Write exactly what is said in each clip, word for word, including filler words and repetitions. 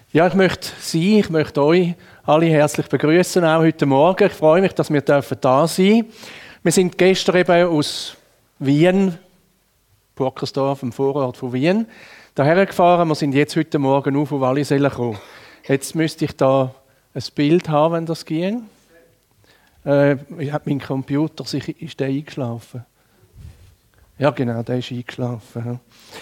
Ja, ich möchte Sie, ich möchte euch alle herzlich begrüßen, auch heute Morgen. Ich freue mich, dass wir da sein dürfen. Wir sind gestern eben aus Wien, Burkersdorf, im Vorort von Wien, daher gefahren. Wir sind jetzt heute Morgen auf Wallisellen gekommen. Jetzt müsste ich da ein Bild haben, wenn das ging. Äh, ich habe meinen Computer, ist der eingeschlafen? Ja, genau, der ist eingeschlafen.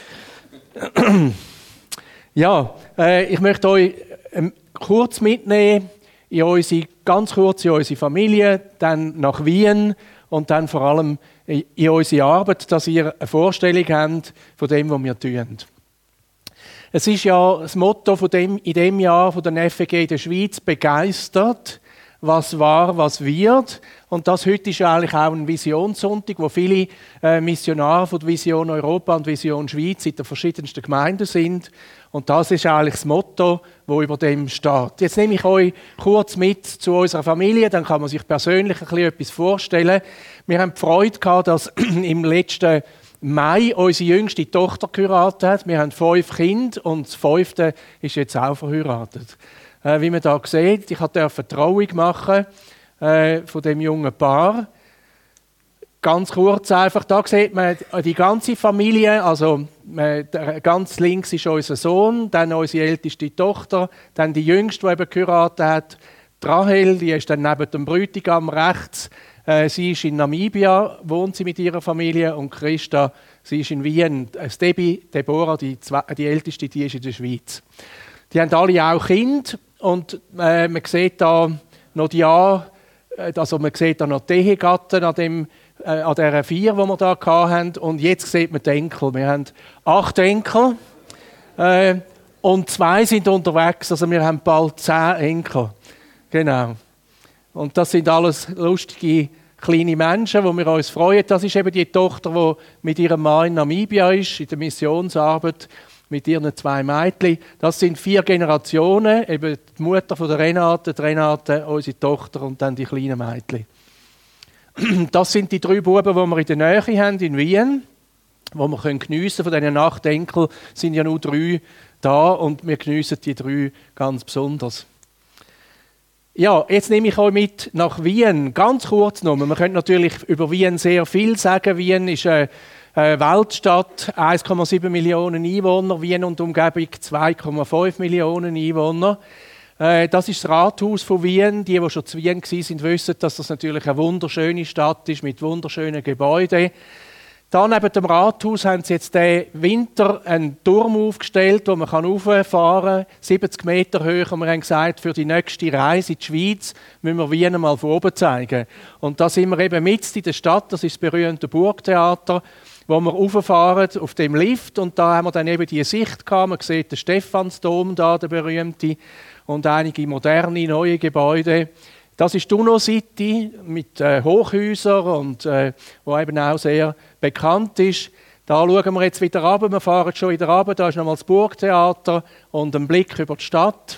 Ja, äh, ich möchte euch ähm, kurz mitnehmen in unsere, ganz kurz in unsere Familie, dann nach Wien und dann vor allem in, in unsere Arbeit, dass ihr eine Vorstellung habt von dem, was wir tun. Es ist ja das Motto von dem, in diesem Jahr von der F E G in der Schweiz: begeistert, was war, was wird. Und das heute ist eigentlich auch ein Visionssonntag, wo viele äh, Missionare von der Vision Europa und Vision Schweiz in den verschiedensten Gemeinden sind. Und das ist eigentlich das Motto, das über dem steht. Jetzt nehme ich euch kurz mit zu unserer Familie, dann kann man sich persönlich ein bisschen etwas vorstellen. Wir haben die Freude gehabt, dass im letzten Mai unsere jüngste Tochter geheiratet hat. Wir haben fünf Kinder und das fünfte ist jetzt auch verheiratet. Äh, wie man da sieht, ich durfte eine Trauung machen äh, von dem jungen Paar. Ganz kurz einfach, da sieht man die ganze Familie, also äh, ganz links ist unser Sohn, dann unsere älteste Tochter, dann die jüngste, die eben geheiratet hat, die Rahel, die ist dann neben dem Bräutigam rechts. Äh, sie ist in Namibia, wohnt sie mit ihrer Familie, und Christa, sie ist in Wien. Äh, Debbie, Deborah, die, zwei, die älteste, die ist in der Schweiz. Die haben alle auch Kinder und äh, man sieht da noch die Jahr, also man sieht da noch die Ehegatten an dem Äh, an dieser vier, die wir hier hatten. Und jetzt sieht man die Enkel. Wir haben acht Enkel äh, und zwei sind unterwegs. Also wir haben bald zehn Enkel. Genau. Und das sind alles lustige kleine Menschen, wo wir uns freuen. Das ist eben die Tochter, die mit ihrem Mann in Namibia ist, in der Missionsarbeit mit ihren zwei Mädchen. Das sind vier Generationen. Eben die Mutter von der Renate, die Renate, unsere Tochter und dann die kleinen Mädchen. Das sind die drei Buben, die wir in der Nähe haben, in Wien, die wir geniessen können. Von diesen acht Enkeln sind ja nur drei da und wir geniessen die drei ganz besonders. Ja, jetzt nehme ich euch mit nach Wien. Ganz kurz noch. Man könnte natürlich über Wien sehr viel sagen. Wien ist eine Weltstadt, eins Komma sieben Millionen Einwohner. Wien und Umgebung zwei Komma fünf Millionen Einwohner. Das ist das Rathaus von Wien. Die, die schon zu Wien waren, wissen, dass das natürlich eine wunderschöne Stadt ist mit wunderschönen Gebäuden. Da neben dem Rathaus haben sie jetzt diesen Winter einen Turm aufgestellt, wo man rauffahren kann, siebzig Meter hoch. Und wir haben gesagt, für die nächste Reise in die Schweiz müssen wir Wien mal von oben zeigen. Und da sind wir eben mitten in der Stadt, das ist das berühmte Burgtheater, wo wir rauffahren auf dem Lift. Und da haben wir dann eben die Sicht gehabt. Man sieht den Stephansdom da, der berühmte, und einige moderne, neue Gebäude. Das ist die UNO-City mit äh, Hochhäusern, und, äh, wo eben auch sehr bekannt ist. Da schauen wir jetzt wieder runter. Wir fahren schon wieder runter. Da ist nochmal das Burgtheater und ein Blick über die Stadt.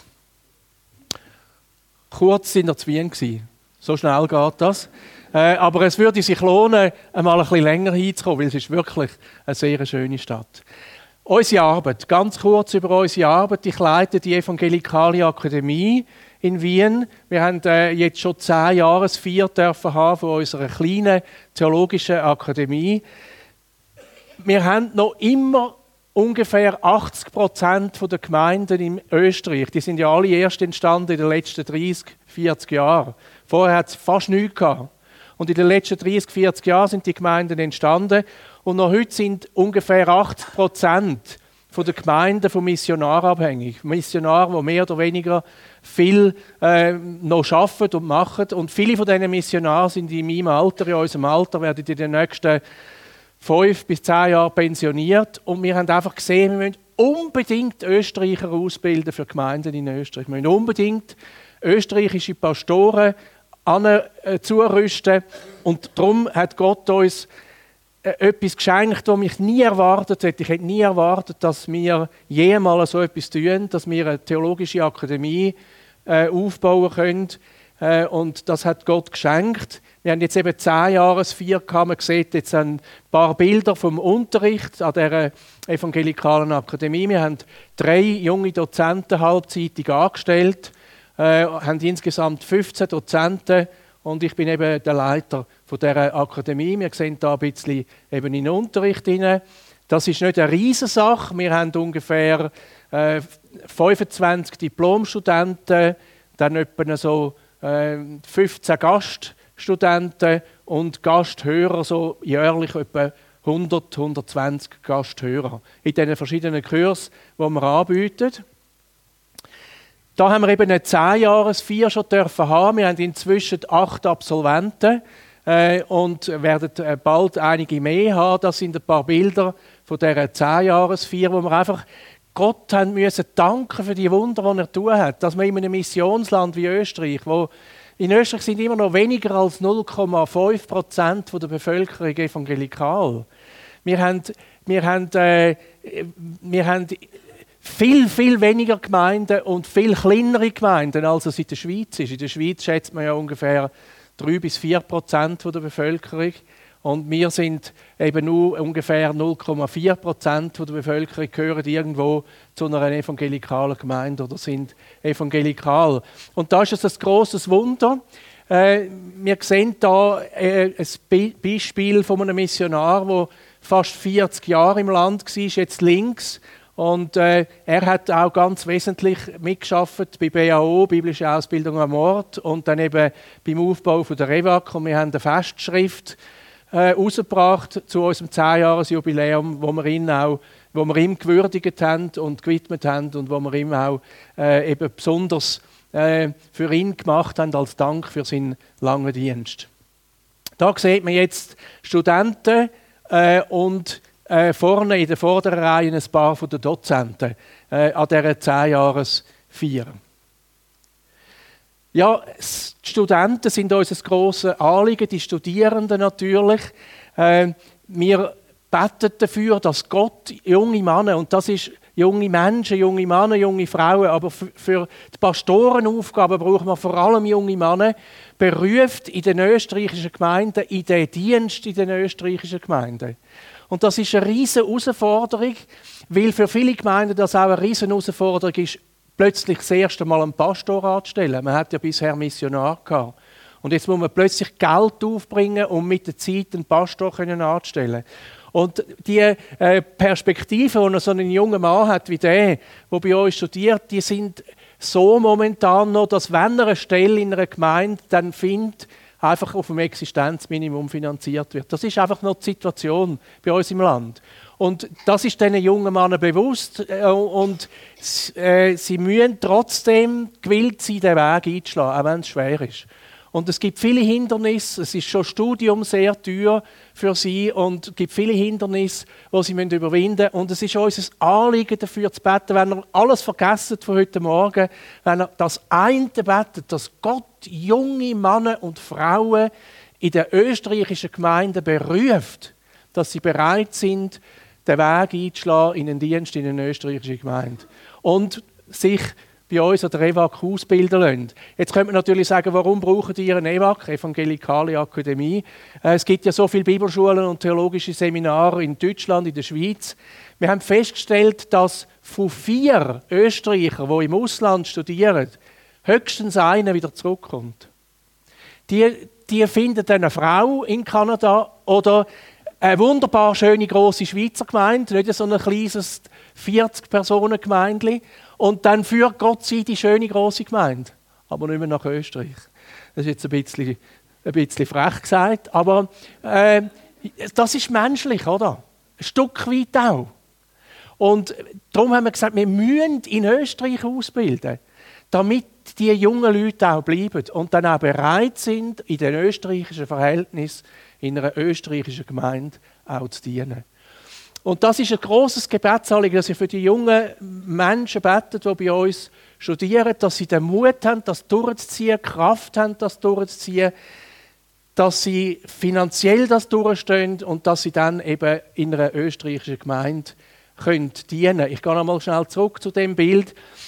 Kurz sind wir zu Wien gewesen. So schnell geht das. Äh, aber es würde sich lohnen, einmal ein bisschen länger hinzukommen, weil es ist wirklich eine sehr schöne Stadt. Unsere Arbeit, ganz kurz über unsere Arbeit. Ich leite die Evangelikale Akademie in Wien. Wir haben äh, jetzt schon zehn Jahresfeier dürfen haben von unserer kleinen theologischen Akademie. Wir haben noch immer ungefähr achtzig Prozent der Gemeinden in Österreich. Die sind ja alle erst entstanden in den letzten dreißig, vierzig Jahren. Vorher hat es fast nichts gehabt. Und in den letzten dreißig, vierzig Jahren sind die Gemeinden entstanden. Und noch heute sind ungefähr achtzig Prozent der Gemeinden von Missionaren abhängig. Missionare, die mehr oder weniger viel äh, noch arbeiten und machen. Und viele von diesen Missionaren sind in meinem Alter, in unserem Alter, werden in den nächsten fünf bis zehn Jahren pensioniert. Und wir haben einfach gesehen, wir müssen unbedingt Österreicher ausbilden für Gemeinden in Österreich. Wir müssen unbedingt österreichische Pastoren an, äh, zurüsten. Und darum hat Gott uns etwas geschenkt, das mich nie erwartet hätte. Ich hätte nie erwartet, dass wir jemals so etwas tun, dass wir eine theologische Akademie äh, aufbauen können. äh, und das hat Gott geschenkt. Wir haben jetzt eben zehn Jahresfeier gehabt. Man sieht jetzt ein paar Bilder vom Unterricht an der Evangelikalen Akademie. Wir haben drei junge Dozenten halbzeitig angestellt, äh, haben insgesamt fünfzehn Dozenten und ich bin eben der Leiter von dieser Akademie. Wir sehen da ein bisschen eben in den Unterricht hinein. Das ist nicht eine Riesensache. Wir haben ungefähr äh, fünfundzwanzig Diplomstudenten, dann etwa so äh, fünfzehn Gaststudenten und Gasthörer, so jährlich etwa hundert, hundertzwanzig Gasthörer in diesen verschiedenen Kursen, die wir anbieten. Da haben wir eben eine zehn-Jahres-Feier schon dürfen haben. Wir haben inzwischen acht Absolventen äh, und werden äh, bald einige mehr haben. Das sind ein paar Bilder von dieser zehn-Jahres-Feier, wo wir einfach Gott haben müssen danken für die Wunder, die er getan hat. Dass wir in einem Missionsland wie Österreich, wo in Österreich sind immer noch weniger als null Komma fünf Prozent der Bevölkerung evangelikal. Wir haben, wir haben, äh, wir haben viel, viel weniger Gemeinden und viel kleinere Gemeinden, als es in der Schweiz ist. In der Schweiz schätzt man ja ungefähr drei bis vier Prozent der Bevölkerung. Und wir sind eben nur ungefähr null Komma vier Prozent der Bevölkerung gehören irgendwo zu einer evangelikalen Gemeinde oder sind evangelikal. Und da ist es ein grosses Wunder. Äh, wir sehen da äh, ein Be- Beispiel von einem Missionar, der fast vierzig Jahre im Land war, jetzt links. Und äh, er hat auch ganz wesentlich mitgearbeitet bei B A O, Biblische Ausbildung am Ort, und dann eben beim Aufbau von der Revak. Und wir haben eine Festschrift äh, rausgebracht zu unserem zehn-Jahres-Jubiläum, wo wir ihn auch, wo wir ihm gewürdigt haben und gewidmet haben und wo wir ihm auch äh, eben besonders äh, für ihn gemacht haben als Dank für seinen langen Dienst. Da sieht man jetzt Studenten äh, und Äh, vorne in der vorderen Reihe ein paar von den Dozenten äh, an dieser zehn-Jahres-Feier. Ja, die Studenten sind unser grosses Anliegen, die Studierenden natürlich. Äh, wir beten dafür, dass Gott junge Männer, und das ist junge Menschen, junge Männer, junge Frauen, aber für, für die Pastorenaufgaben brauchen wir vor allem junge Männer, beruft in den österreichischen Gemeinden, in den Dienst in den österreichischen Gemeinden. Und das ist eine riesige Herausforderung, weil für viele Gemeinden das auch eine riesige Herausforderung ist, plötzlich das erste Mal einen Pastor anzustellen. Man hat ja bisher Missionar gehabt. Und jetzt muss man plötzlich Geld aufbringen, um mit der Zeit einen Pastor anzustellen. Und die äh, Perspektive, die so ein junger Mann hat wie der, der bei uns studiert, die sind so momentan noch, dass wenn er eine Stelle in einer Gemeinde dann findet, einfach auf dem Existenzminimum finanziert wird. Das ist einfach noch die Situation bei uns im Land. Und das ist diesen jungen Männern bewusst und äh, sie müssen trotzdem gewillt sein, den Weg einzuschlagen, auch wenn es schwer ist. Und es gibt viele Hindernisse, es ist schon Studium sehr teuer für sie und es gibt viele Hindernisse, die sie überwinden müssen. Und es ist unser Anliegen dafür zu beten, wenn ihr alles vergessen von heute Morgen, wenn ihr das eine betet, dass Gott junge Männer und Frauen in den österreichischen Gemeinden beruft, dass sie bereit sind, den Weg einzuschlagen in einen Dienst in eine österreichische Gemeinde. Und sich bei uns an der E W A C ausbilden lassen. Jetzt könnte man natürlich sagen, warum brauchen die eine E W A C, Evangelikale Akademie? Es gibt ja so viele Bibelschulen und theologische Seminare in Deutschland, in der Schweiz. Wir haben festgestellt, dass von vier Österreichern, die im Ausland studieren, höchstens einer wieder zurückkommt. Die, die finden eine Frau in Kanada oder eine wunderbar schöne grosse Schweizer Gemeinde, nicht so ein kleines vierzig-Personen-Gemeindchen. Und dann führt Gott sie die schöne grosse Gemeinde, aber nicht mehr nach Österreich. Das ist jetzt ein bisschen, ein bisschen frech gesagt, aber äh, das ist menschlich, oder? Ein Stück weit auch. Und darum haben wir gesagt, wir müssen in Österreich ausbilden, damit die jungen Leute auch bleiben und dann auch bereit sind, in den österreichischen Verhältnissen, in einer österreichischen Gemeinde auch zu dienen. Und das ist ein grosses Gebetsanliegen, dass ihr für die jungen Menschen betet, die bei uns studieren, dass sie den Mut haben, das durchzuziehen, Kraft haben, das durchzuziehen, dass sie finanziell das durchstehen und dass sie dann eben in einer österreichischen Gemeinde können dienen können. Ich gehe noch mal schnell zurück zu dem Bild.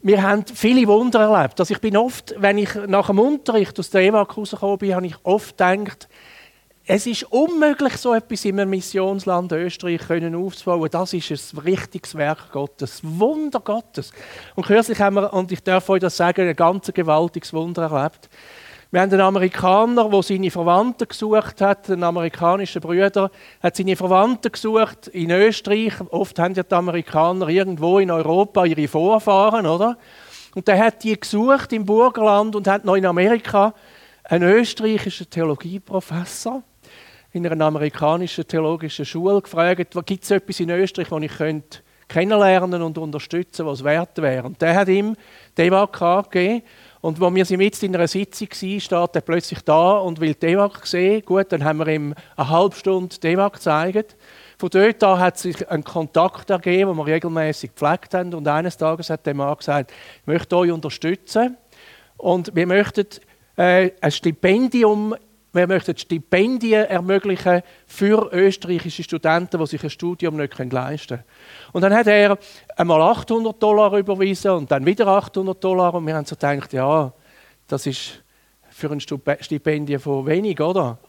wir haben viele Wunder erlebt. Also ich bin oft, wenn ich nach dem Unterricht aus der E W A G rausgekommen bin, habe ich oft gedacht, es ist unmöglich, so etwas in einem Missionsland Österreich können aufzubauen. Das ist ein richtiges Werk Gottes, Wunder Gottes. Und kürzlich haben wir, und ich darf euch das sagen, ein ganz gewaltiges Wunder erlebt. Wir haben einen Amerikaner, der seine Verwandten gesucht hat, einen amerikanischen Bruder, hat seine Verwandten gesucht in Österreich. Oft haben ja die Amerikaner irgendwo in Europa ihre Vorfahren, oder? Und der hat die gesucht im Burgenland und hat noch in Amerika einen österreichischen Theologieprofessor in einer amerikanischen theologischen Schule gefragt, gibt es etwas in Österreich, das ich könnte kennenlernen und unterstützen, was wert wäre. Und der hat ihm die E W A G angegeben. Und als wir sind jetzt in einer Sitzung waren, steht er plötzlich da und will die E W A G sehen. Gut, dann haben wir ihm eine halbe Stunde die E W A G gezeigt. Von dort an hat sich ein Kontakt ergeben, den wir regelmäßig gepflegt haben. Und eines Tages hat der Mann gesagt, ich möchte euch unterstützen und wir möchten äh, ein Stipendium Wir möchten Stipendien ermöglichen für österreichische Studenten, die sich ein Studium nicht leisten können. Und dann hat er einmal achthundert Dollar überwiesen und dann wieder achthundert Dollar. Und wir haben so gedacht, ja, das ist für ein Stipendium von wenig, oder?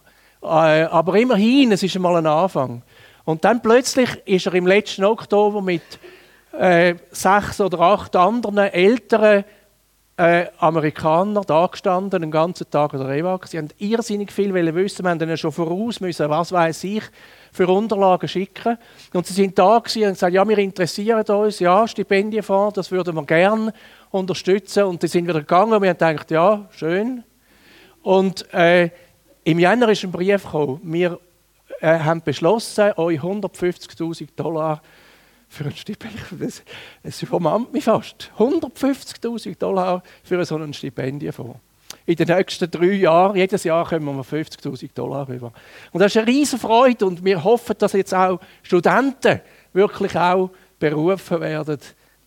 Aber immerhin, es ist einmal ein Anfang. Und dann plötzlich ist er im letzten Oktober mit äh, sechs oder acht anderen älteren Äh, Amerikaner da gestanden, den ganzen Tag an der E W A G. Sie haben irrsinnig viel wissen. Wir mussten ihnen schon voraus müssen, was weiß ich, für Unterlagen schicken. Und sie sind da gewesen und gesagt, ja, wir interessieren uns, ja, Stipendienfonds, das würden wir gerne unterstützen. Und die sind wieder gegangen und wir haben gedacht, ja, schön. Und äh, im Januar ist ein Brief gekommen. Wir äh, haben beschlossen, euch hundertfünfzigtausend Dollar für ein Stipendium, das, das vermannt mich fast. hundertfünfzigtausend Dollar für so einen Stipendienfonds. In den nächsten drei Jahren, jedes Jahr kommen wir fünfzigtausend Dollar rüber. Und das ist eine riesige Freude und wir hoffen, dass jetzt auch Studenten wirklich auch berufen werden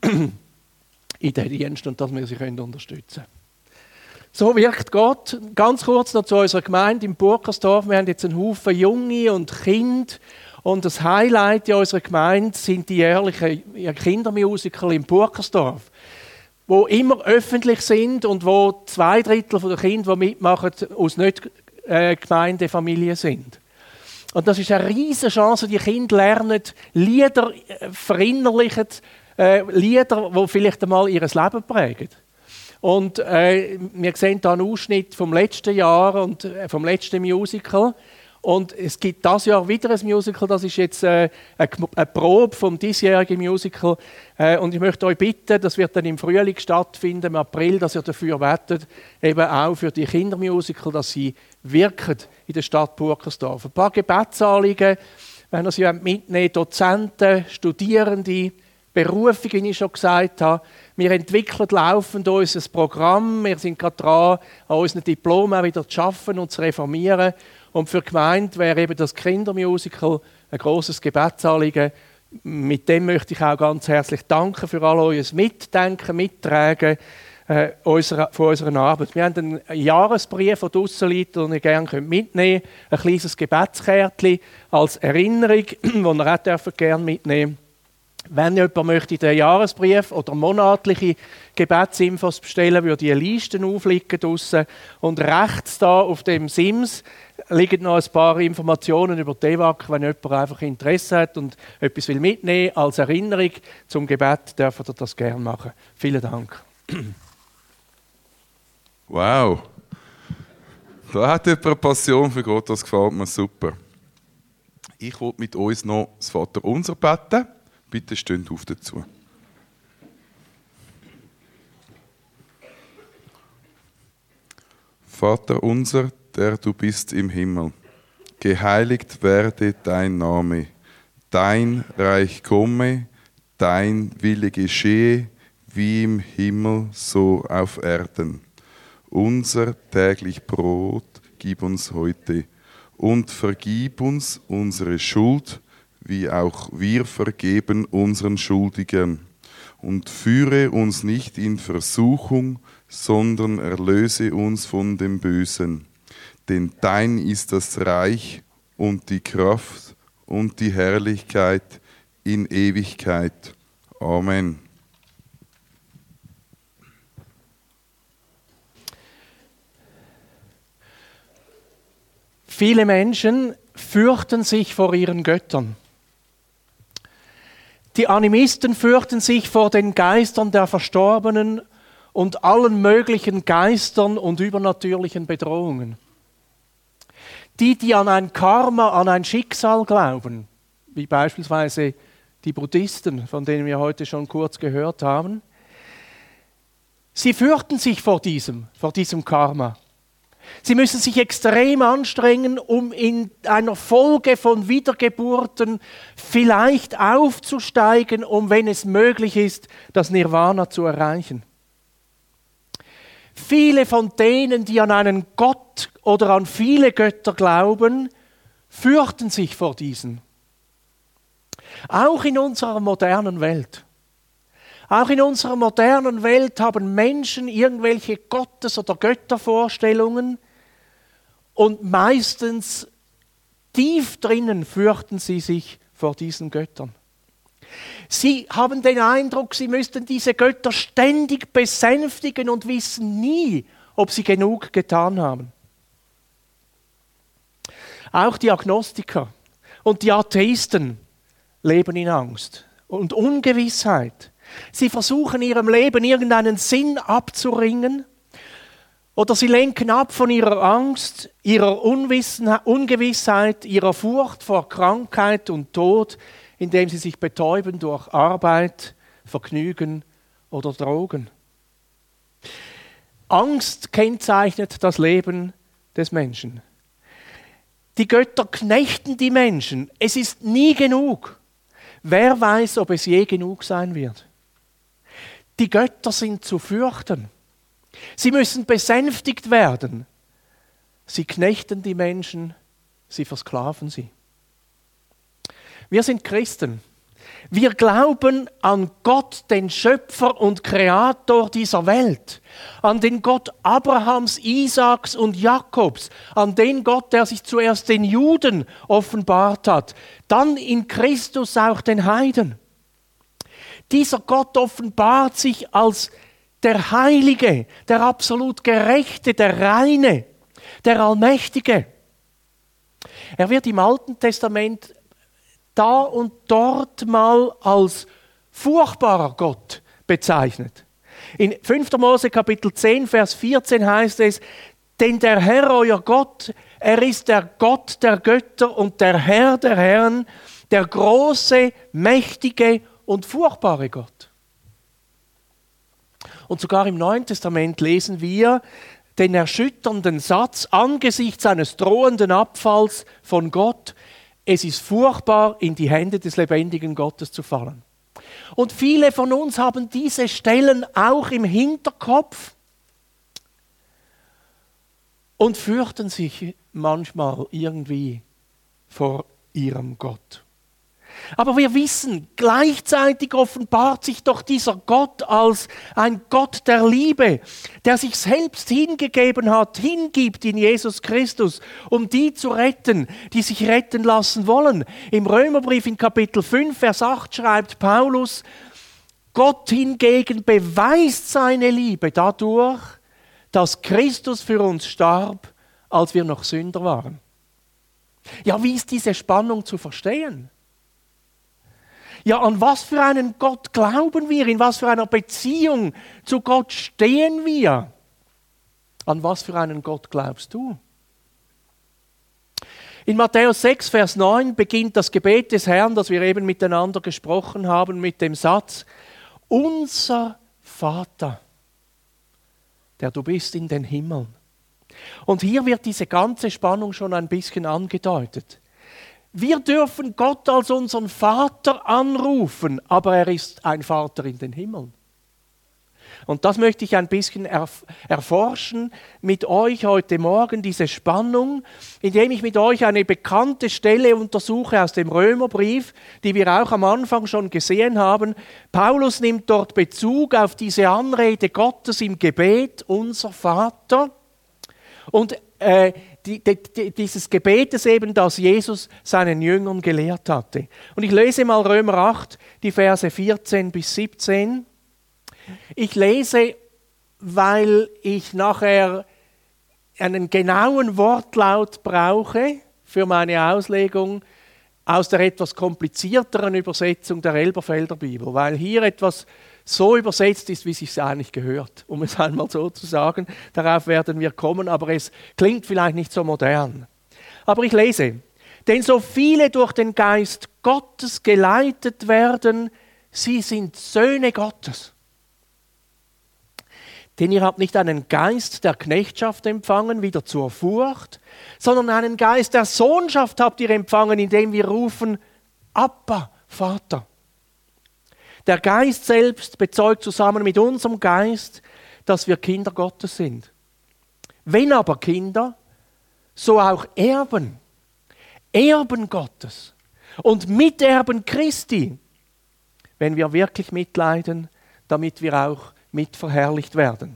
in den Dienst und dass wir sie können unterstützen können. So wirkt Gott. Ganz kurz noch zu unserer Gemeinde im Burkersdorf. Wir haben jetzt einen Haufen Junge und Kinder. Und das Highlight in unserer Gemeinde sind die jährlichen Kindermusical im Burkersdorf, die immer öffentlich sind und wo zwei Drittel der Kinder, die mitmachen, aus nicht äh, Gemeindefamilien sind. Und das ist eine riesige Chance, die Kinder lernen, Lieder verinnerlichen, äh, Lieder, die vielleicht einmal ihr Leben prägen. Und äh, wir sehen hier einen Ausschnitt vom letzten Jahr und äh, vom letzten Musical. Und es gibt dieses Jahr wieder ein Musical, das ist jetzt äh, eine, eine Probe vom diesjährigen Musical. Äh, und ich möchte euch bitten, das wird dann im Frühling stattfinden, im April, dass ihr dafür wettet, eben auch für die Kindermusical, dass sie wirken in der Stadt Burkersdorf. Ein paar Gebetsanliegen, wenn ihr sie mitnehmen wollt, Dozenten, Studierende, Berufungen, wie ich schon gesagt habe. Wir entwickeln laufend unser Programm. Wir sind gerade dran, an unseren Diplomen auch wieder zu arbeiten und zu reformieren. Und für die Gemeinde wäre eben das Kindermusical ein grosses Gebetsanliegen. Mit dem möchte ich auch ganz herzlich danken für all euer Mitdenken, Mittragen äh, unserer, von unserer Arbeit. Wir haben einen Jahresbrief, der draussen liegt, den ihr gerne mitnehmen könnt. Ein kleines Gebetskärtchen als Erinnerung, das ihr auch gerne mitnehmen dürft. Wenn jemand möchte den Jahresbrief oder monatliche Gebetsinfos bestellen, würde die Listen aufliegen draussen. Und rechts da auf dem Sims liegen noch ein paar Informationen über die E W A G, wenn jemand einfach Interesse hat und etwas will mitnehmen als Erinnerung zum Gebet, dürft ihr das gerne machen. Vielen Dank. Wow. Da hat jemand eine Passion für Gott, das gefällt mir super. Ich will mit uns noch das Vaterunser beten. Bitte steht auf dazu. Vater unser, der du bist im Himmel, geheiligt werde dein Name, dein Reich komme, dein Wille geschehe, wie im Himmel, so auf Erden. Unser täglich Brot gib uns heute und vergib uns unsere Schuld, wie auch wir vergeben unseren Schuldigern. Und führe uns nicht in Versuchung, sondern erlöse uns von dem Bösen. Denn dein ist das Reich und die Kraft und die Herrlichkeit in Ewigkeit. Amen. Viele Menschen fürchten sich vor ihren Göttern. Die Animisten fürchten sich vor den Geistern der Verstorbenen und allen möglichen Geistern und übernatürlichen Bedrohungen. Die, die an ein Karma, an ein Schicksal glauben, wie beispielsweise die Buddhisten, von denen wir heute schon kurz gehört haben, sie fürchten sich vor diesem, vor diesem Karma. Sie müssen sich extrem anstrengen, um in einer Folge von Wiedergeburten vielleicht aufzusteigen, um, wenn es möglich ist, das Nirvana zu erreichen. Viele von denen, die an einen Gott oder an viele Götter glauben, fürchten sich vor diesen. Auch in unserer modernen Welt. Auch in unserer modernen Welt haben Menschen irgendwelche Gottes- oder Göttervorstellungen und meistens tief drinnen fürchten sie sich vor diesen Göttern. Sie haben den Eindruck, sie müssten diese Götter ständig besänftigen und wissen nie, ob sie genug getan haben. Auch die Agnostiker und die Atheisten leben in Angst und Ungewissheit. Sie versuchen ihrem Leben irgendeinen Sinn abzuringen oder sie lenken ab von ihrer Angst, ihrer Ungewissheit, ihrer Furcht vor Krankheit und Tod, indem sie sich betäuben durch Arbeit, Vergnügen oder Drogen. Angst kennzeichnet das Leben des Menschen. Die Götter knechten die Menschen. Es ist nie genug. Wer weiß, ob es je genug sein wird? Die Götter sind zu fürchten. Sie müssen besänftigt werden. Sie knechten die Menschen, sie versklaven sie. Wir sind Christen. Wir glauben an Gott, den Schöpfer und Kreator dieser Welt, an den Gott Abrahams, Isaaks und Jakobs, an den Gott, der sich zuerst den Juden offenbart hat, dann in Christus auch den Heiden. Dieser Gott offenbart sich als der Heilige, der absolut Gerechte, der Reine, der Allmächtige. Er wird im Alten Testament da und dort mal als furchtbarer Gott bezeichnet. In fünfter Mose Kapitel zehn, Vers vierzehn heißt es, denn der Herr, euer Gott, er ist der Gott der Götter und der Herr der Herren, der große, mächtige und furchtbare Gott. Und sogar im Neuen Testament lesen wir den erschütternden Satz angesichts eines drohenden Abfalls von Gott: Es ist furchtbar, in die Hände des lebendigen Gottes zu fallen. Und viele von uns haben diese Stellen auch im Hinterkopf und fürchten sich manchmal irgendwie vor ihrem Gott. Aber wir wissen, gleichzeitig offenbart sich doch dieser Gott als ein Gott der Liebe, der sich selbst hingegeben hat, hingibt in Jesus Christus, um die zu retten, die sich retten lassen wollen. Im Römerbrief in Kapitel fünf, Vers acht schreibt Paulus, Gott hingegen beweist seine Liebe dadurch, dass Christus für uns starb, als wir noch Sünder waren. Ja, wie ist diese Spannung zu verstehen? Ja, an was für einen Gott glauben wir? In was für einer Beziehung zu Gott stehen wir? An was für einen Gott glaubst du? In Matthäus sechs, Vers neun beginnt das Gebet des Herrn, das wir eben miteinander gesprochen haben, mit dem Satz: Unser Vater, der du bist in den Himmeln. Und hier wird diese ganze Spannung schon ein bisschen angedeutet. Wir dürfen Gott als unseren Vater anrufen, aber er ist ein Vater in den Himmeln. Und das möchte ich ein bisschen erf- erforschen mit euch heute Morgen, diese Spannung, indem ich mit euch eine bekannte Stelle untersuche aus dem Römerbrief, die wir auch am Anfang schon gesehen haben. Paulus nimmt dort Bezug auf diese Anrede Gottes im Gebet, unser Vater. Und äh, die, die, dieses Gebetes eben, das Jesus seinen Jüngern gelehrt hatte. Und ich lese mal Römer acht, die Verse vierzehn bis siebzehn. Ich lese, weil ich nachher einen genauen Wortlaut brauche für meine Auslegung aus der etwas komplizierteren Übersetzung der Elberfelder Bibel, weil hier etwas so übersetzt ist, wie es sich eigentlich gehört, um es einmal so zu sagen. Darauf werden wir kommen, aber es klingt vielleicht nicht so modern. Aber ich lese: Denn so viele durch den Geist Gottes geleitet werden, sie sind Söhne Gottes. Denn ihr habt nicht einen Geist der Knechtschaft empfangen, wieder zur Furcht, sondern einen Geist der Sohnschaft habt ihr empfangen, indem wir rufen: Abba, Vater. Der Geist selbst bezeugt zusammen mit unserem Geist, dass wir Kinder Gottes sind. Wenn aber Kinder, so auch Erben, Erben Gottes und Miterben Christi, wenn wir wirklich mitleiden, damit wir auch mitverherrlicht werden.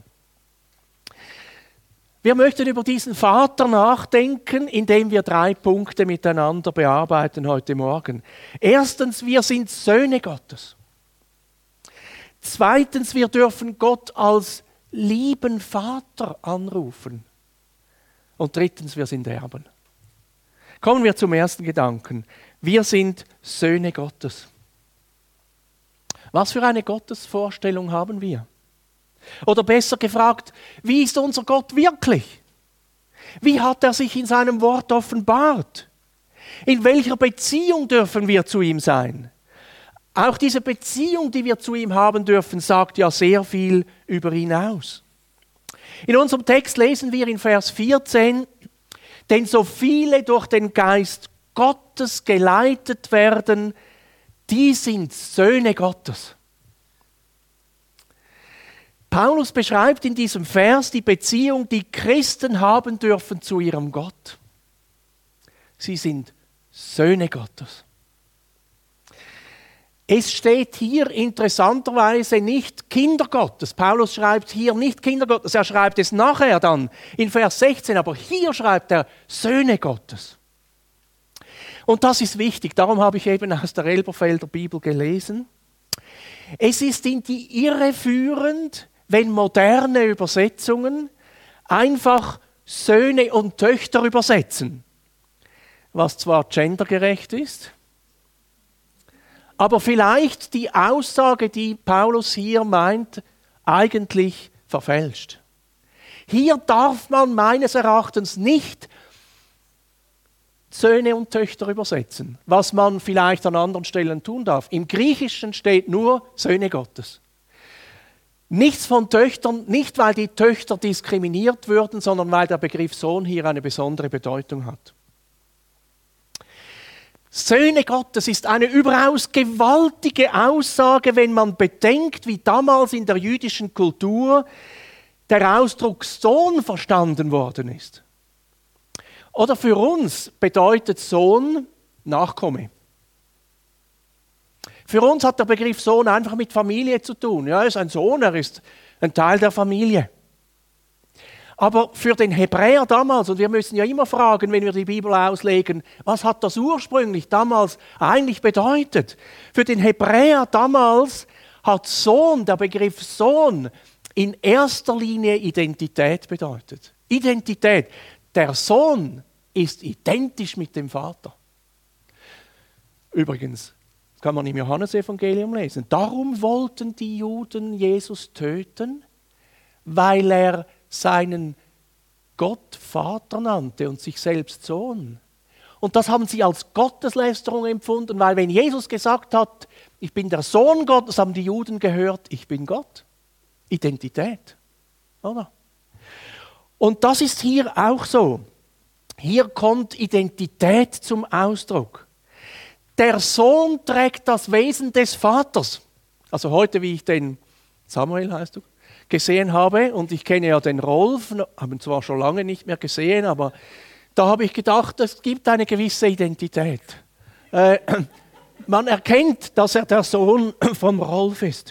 Wir möchten über diesen Vater nachdenken, indem wir drei Punkte miteinander bearbeiten heute Morgen. Erstens, wir sind Söhne Gottes. Zweitens, wir dürfen Gott als lieben Vater anrufen. Und drittens, wir sind Erben. Kommen wir zum ersten Gedanken. Wir sind Söhne Gottes. Was für eine Gottesvorstellung haben wir? Oder besser gefragt, wie ist unser Gott wirklich? Wie hat er sich in seinem Wort offenbart? In welcher Beziehung dürfen wir zu ihm sein? Auch diese Beziehung, die wir zu ihm haben dürfen, sagt ja sehr viel über ihn aus. In unserem Text lesen wir in Vers vierzehn, denn so viele durch den Geist Gottes geleitet werden, die sind Söhne Gottes. Paulus beschreibt in diesem Vers die Beziehung, die Christen haben dürfen zu ihrem Gott. Sie sind Söhne Gottes. Es steht hier interessanterweise nicht Kinder Gottes. Paulus schreibt hier nicht Kinder Gottes, er schreibt es nachher dann in Vers sechzehn, aber hier schreibt er Söhne Gottes. Und das ist wichtig, darum habe ich eben aus der Elberfelder Bibel gelesen. Es ist in die Irre führend, wenn moderne Übersetzungen einfach Söhne und Töchter übersetzen, was zwar gendergerecht ist, aber vielleicht die Aussage, die Paulus hier meint, eigentlich verfälscht. Hier darf man meines Erachtens nicht Söhne und Töchter übersetzen, was man vielleicht an anderen Stellen tun darf. Im Griechischen steht nur Söhne Gottes. Nichts von Töchtern, nicht weil die Töchter diskriminiert würden, sondern weil der Begriff Sohn hier eine besondere Bedeutung hat. Söhne Gottes ist eine überaus gewaltige Aussage, wenn man bedenkt, wie damals in der jüdischen Kultur der Ausdruck Sohn verstanden worden ist. Oder für uns bedeutet Sohn Nachkomme. Für uns hat der Begriff Sohn einfach mit Familie zu tun. Ja, er ist ein Sohn, er ist ein Teil der Familie. Aber für den Hebräer damals, und wir müssen ja immer fragen, wenn wir die Bibel auslegen, was hat das ursprünglich damals eigentlich bedeutet? Für den Hebräer damals hat Sohn, der Begriff Sohn, in erster Linie Identität bedeutet. Identität. Der Sohn ist identisch mit dem Vater. Übrigens, das kann man im Johannesevangelium lesen. Darum wollten die Juden Jesus töten, weil er seinen Gott Vater nannte und sich selbst Sohn. Und das haben sie als Gotteslästerung empfunden, weil wenn Jesus gesagt hat, ich bin der Sohn Gottes, haben die Juden gehört, ich bin Gott. Identität. Oder? Und das ist hier auch so. Hier kommt Identität zum Ausdruck. Der Sohn trägt das Wesen des Vaters. Also heute, wie ich den, Samuel heißt du, gesehen habe, und ich kenne ja den Rolf, haben zwar schon lange nicht mehr gesehen, aber da habe ich gedacht, es gibt eine gewisse Identität. Äh, man erkennt, dass er der Sohn vom Rolf ist.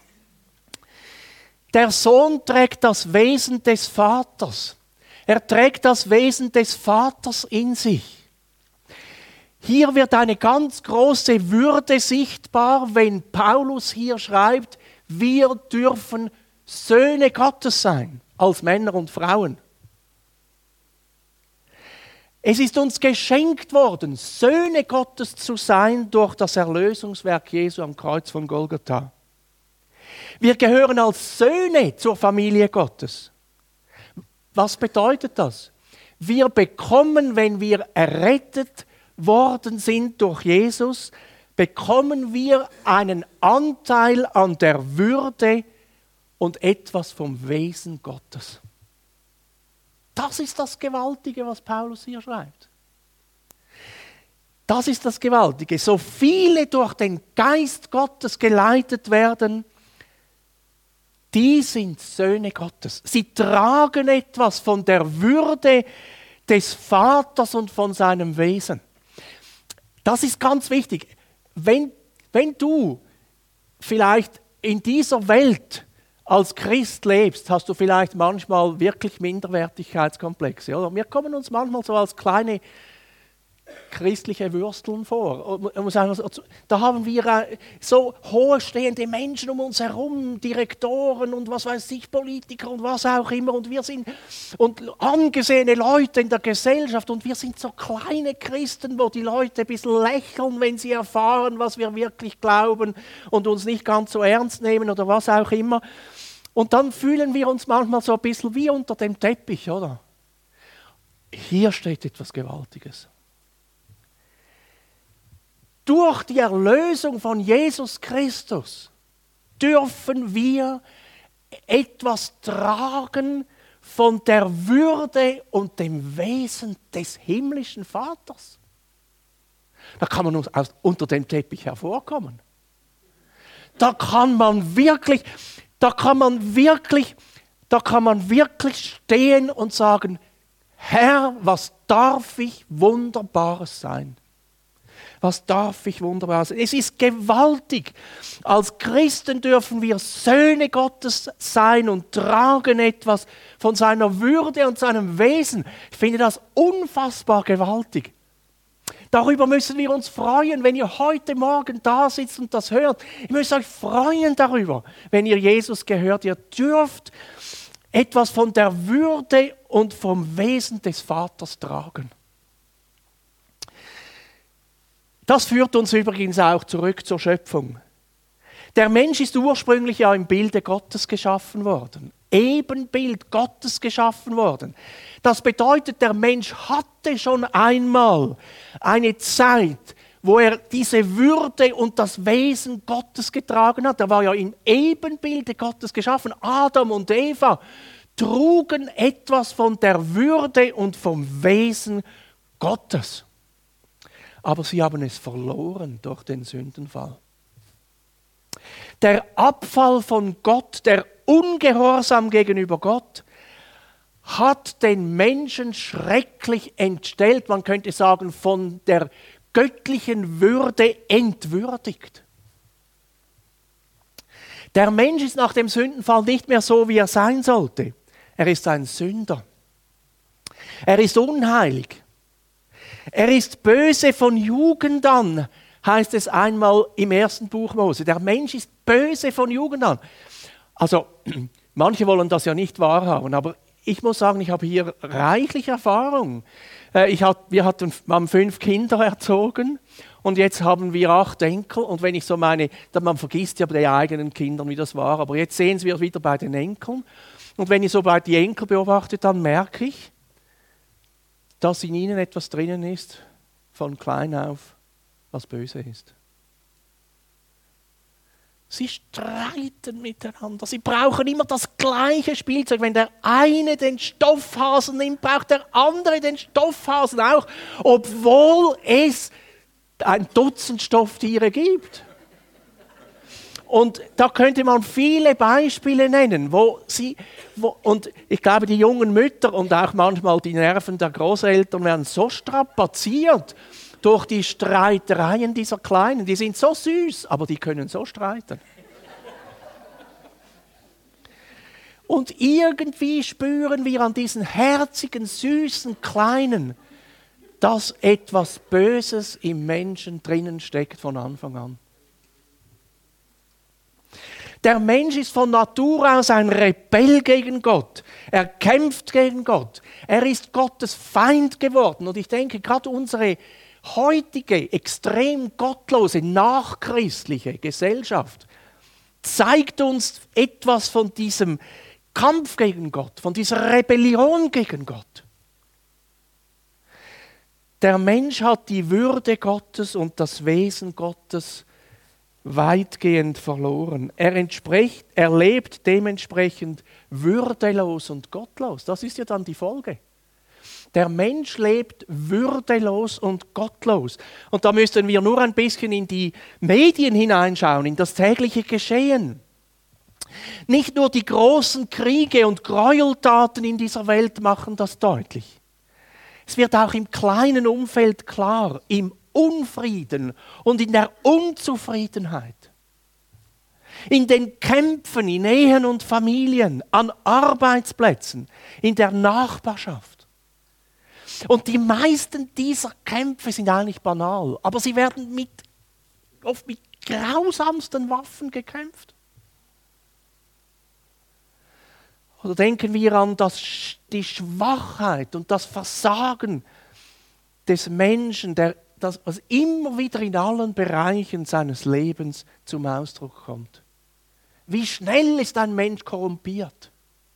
Der Sohn trägt das Wesen des Vaters. Er trägt das Wesen des Vaters in sich. Hier wird eine ganz große Würde sichtbar, wenn Paulus hier schreibt, wir dürfen Söhne Gottes sein, als Männer und Frauen. Es ist uns geschenkt worden, Söhne Gottes zu sein durch das Erlösungswerk Jesu am Kreuz von Golgatha. Wir gehören als Söhne zur Familie Gottes. Was bedeutet das? Wir bekommen, wenn wir errettet worden sind durch Jesus, bekommen wir einen Anteil an der Würde und etwas vom Wesen Gottes. Das ist das Gewaltige, was Paulus hier schreibt. Das ist das Gewaltige. So viele durch den Geist Gottes geleitet werden, die sind Söhne Gottes. Sie tragen etwas von der Würde des Vaters und von seinem Wesen. Das ist ganz wichtig. Wenn, wenn du vielleicht in dieser Welt als Christ lebst, hast du vielleicht manchmal wirklich Minderwertigkeitskomplexe. Oder? Wir kommen uns manchmal so als kleine christliche Würsteln vor. Da haben wir so hohe stehende Menschen um uns herum, Direktoren und was weiß ich, Politiker und was auch immer. Und wir sind und angesehene Leute in der Gesellschaft und wir sind so kleine Christen, wo die Leute ein bisschen lächeln, wenn sie erfahren, was wir wirklich glauben und uns nicht ganz so ernst nehmen oder was auch immer. Und dann fühlen wir uns manchmal so ein bisschen wie unter dem Teppich, oder? Hier steht etwas Gewaltiges. Durch die Erlösung von Jesus Christus dürfen wir etwas tragen von der Würde und dem Wesen des himmlischen Vaters. Da kann man uns aus, unter dem Teppich hervorkommen. Da kann man wirklich, da kann man wirklich, da kann man wirklich stehen und sagen, Herr, was darf ich Wunderbares sein? Was darf ich wunderbar sein? Es ist gewaltig. Als Christen dürfen wir Söhne Gottes sein und tragen etwas von seiner Würde und seinem Wesen. Ich finde das unfassbar gewaltig. Darüber müssen wir uns freuen, wenn ihr heute Morgen da sitzt und das hört. Ihr müsst euch freuen darüber, wenn ihr Jesus gehört. Ihr dürft etwas von der Würde und vom Wesen des Vaters tragen. Das führt uns übrigens auch zurück zur Schöpfung. Der Mensch ist ursprünglich ja im Bilde Gottes geschaffen worden. Ebenbild Gottes geschaffen worden. Das bedeutet, der Mensch hatte schon einmal eine Zeit, wo er diese Würde und das Wesen Gottes getragen hat. Er war ja im Ebenbilde Gottes geschaffen. Adam und Eva trugen etwas von der Würde und vom Wesen Gottes. Aber sie haben es verloren durch den Sündenfall. Der Abfall von Gott, der Ungehorsam gegenüber Gott, hat den Menschen schrecklich entstellt, man könnte sagen, von der göttlichen Würde entwürdigt. Der Mensch ist nach dem Sündenfall nicht mehr so, wie er sein sollte. Er ist ein Sünder. Er ist unheilig. Er ist böse von Jugend an, heißt es einmal im ersten Buch Mose. Der Mensch ist böse von Jugend an. Also, manche wollen das ja nicht wahrhaben, aber ich muss sagen, ich habe hier reichlich Erfahrung. Ich hat, wir hatten, haben fünf Kinder erzogen und jetzt haben wir acht Enkel. Und wenn ich so meine, man vergisst ja bei den eigenen Kindern, wie das war, aber jetzt sehen wir wieder bei den Enkeln. Und wenn ich so bei den Enkeln beobachte, dann merke ich, dass in ihnen etwas drinnen ist, von klein auf, was böse ist. Sie streiten miteinander. Sie brauchen immer das gleiche Spielzeug. Wenn der eine den Stoffhasen nimmt, braucht der andere den Stoffhasen auch, obwohl es ein Dutzend Stofftiere gibt. Und da könnte man viele Beispiele nennen, wo sie, wo, und ich glaube, die jungen Mütter und auch manchmal die Nerven der Großeltern werden so strapaziert durch die Streitereien dieser Kleinen. Die sind so süß, aber die können so streiten. Und irgendwie spüren wir an diesen herzigen, süßen Kleinen, dass etwas Böses im Menschen drinnen steckt von Anfang an. Der Mensch ist von Natur aus ein Rebell gegen Gott. Er kämpft gegen Gott. Er ist Gottes Feind geworden. Und ich denke, gerade unsere heutige, extrem gottlose, nachchristliche Gesellschaft zeigt uns etwas von diesem Kampf gegen Gott, von dieser Rebellion gegen Gott. Der Mensch hat die Würde Gottes und das Wesen Gottes weitgehend verloren. Er, entspricht, er lebt dementsprechend würdelos und gottlos. Das ist ja dann die Folge. Der Mensch lebt würdelos und gottlos. Und da müssten wir nur ein bisschen in die Medien hineinschauen, in das tägliche Geschehen. Nicht nur die großen Kriege und Gräueltaten in dieser Welt machen das deutlich. Es wird auch im kleinen Umfeld klar, im Unfrieden und in der Unzufriedenheit. In den Kämpfen in Ehen und Familien, an Arbeitsplätzen, in der Nachbarschaft. Und die meisten dieser Kämpfe sind eigentlich banal, aber sie werden mit, oft mit grausamsten Waffen gekämpft. Oder denken wir an das, die Schwachheit und das Versagen des Menschen, der, das, was immer wieder in allen Bereichen seines Lebens zum Ausdruck kommt. Wie schnell ist ein Mensch korrumpiert?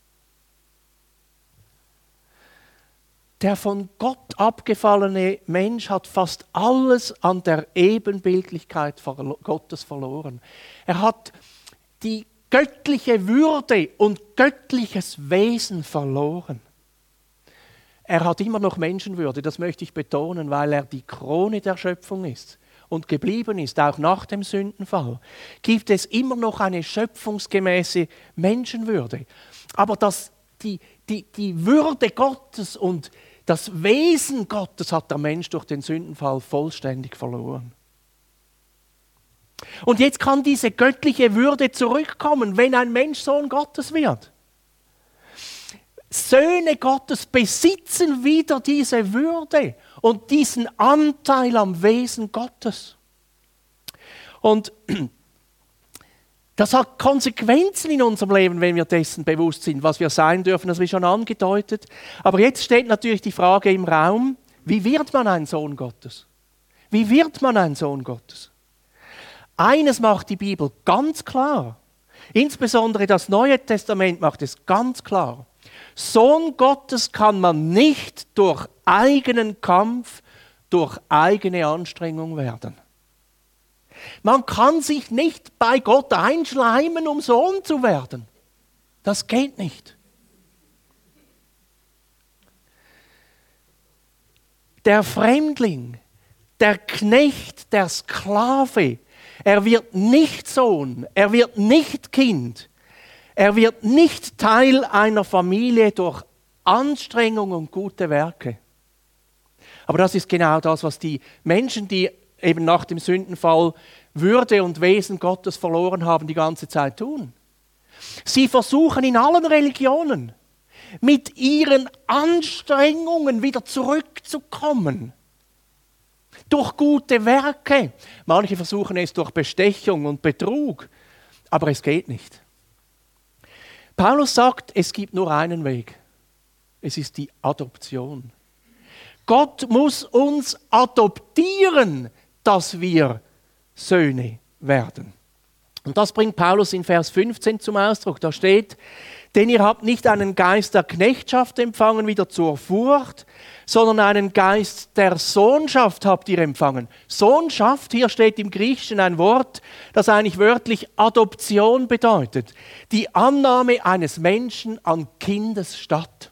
Der von Gott abgefallene Mensch hat fast alles an der Ebenbildlichkeit Gottes verloren. Er hat die göttliche Würde und göttliches Wesen verloren. Er hat immer noch Menschenwürde, das möchte ich betonen, weil er die Krone der Schöpfung ist und geblieben ist, auch nach dem Sündenfall. Gibt es immer noch eine schöpfungsgemäße Menschenwürde. Aber das, die, die, die Würde Gottes und das Wesen Gottes hat der Mensch durch den Sündenfall vollständig verloren. Und jetzt kann diese göttliche Würde zurückkommen, wenn ein Mensch Sohn Gottes wird. Söhne Gottes besitzen wieder diese Würde und diesen Anteil am Wesen Gottes. Und das hat Konsequenzen in unserem Leben, wenn wir dessen bewusst sind, was wir sein dürfen, das habe ich schon angedeutet. Aber jetzt steht natürlich die Frage im Raum, wie wird man ein Sohn Gottes? Wie wird man ein Sohn Gottes? Eines macht die Bibel ganz klar, insbesondere das Neue Testament macht es ganz klar. Sohn Gottes kann man nicht durch eigenen Kampf, durch eigene Anstrengung werden. Man kann sich nicht bei Gott einschleimen, um Sohn zu werden. Das geht nicht. Der Fremdling, der Knecht, der Sklave, er wird nicht Sohn, er wird nicht Kind, er wird nicht Teil einer Familie durch Anstrengung und gute Werke. Aber das ist genau das, was die Menschen, die eben nach dem Sündenfall Würde und Wesen Gottes verloren haben, die ganze Zeit tun. Sie versuchen in allen Religionen mit ihren Anstrengungen wieder zurückzukommen. Durch gute Werke. Manche versuchen es durch Bestechung und Betrug, aber es geht nicht. Paulus sagt, es gibt nur einen Weg. Es ist die Adoption. Gott muss uns adoptieren, dass wir Söhne werden. Und das bringt Paulus in Vers fünfzehn zum Ausdruck. Da steht, denn ihr habt nicht einen Geist der Knechtschaft empfangen, wieder zur Furcht, sondern einen Geist der Sohnschaft habt ihr empfangen. Sohnschaft, hier steht im Griechischen ein Wort, das eigentlich wörtlich Adoption bedeutet. Die Annahme eines Menschen an Kindesstatt.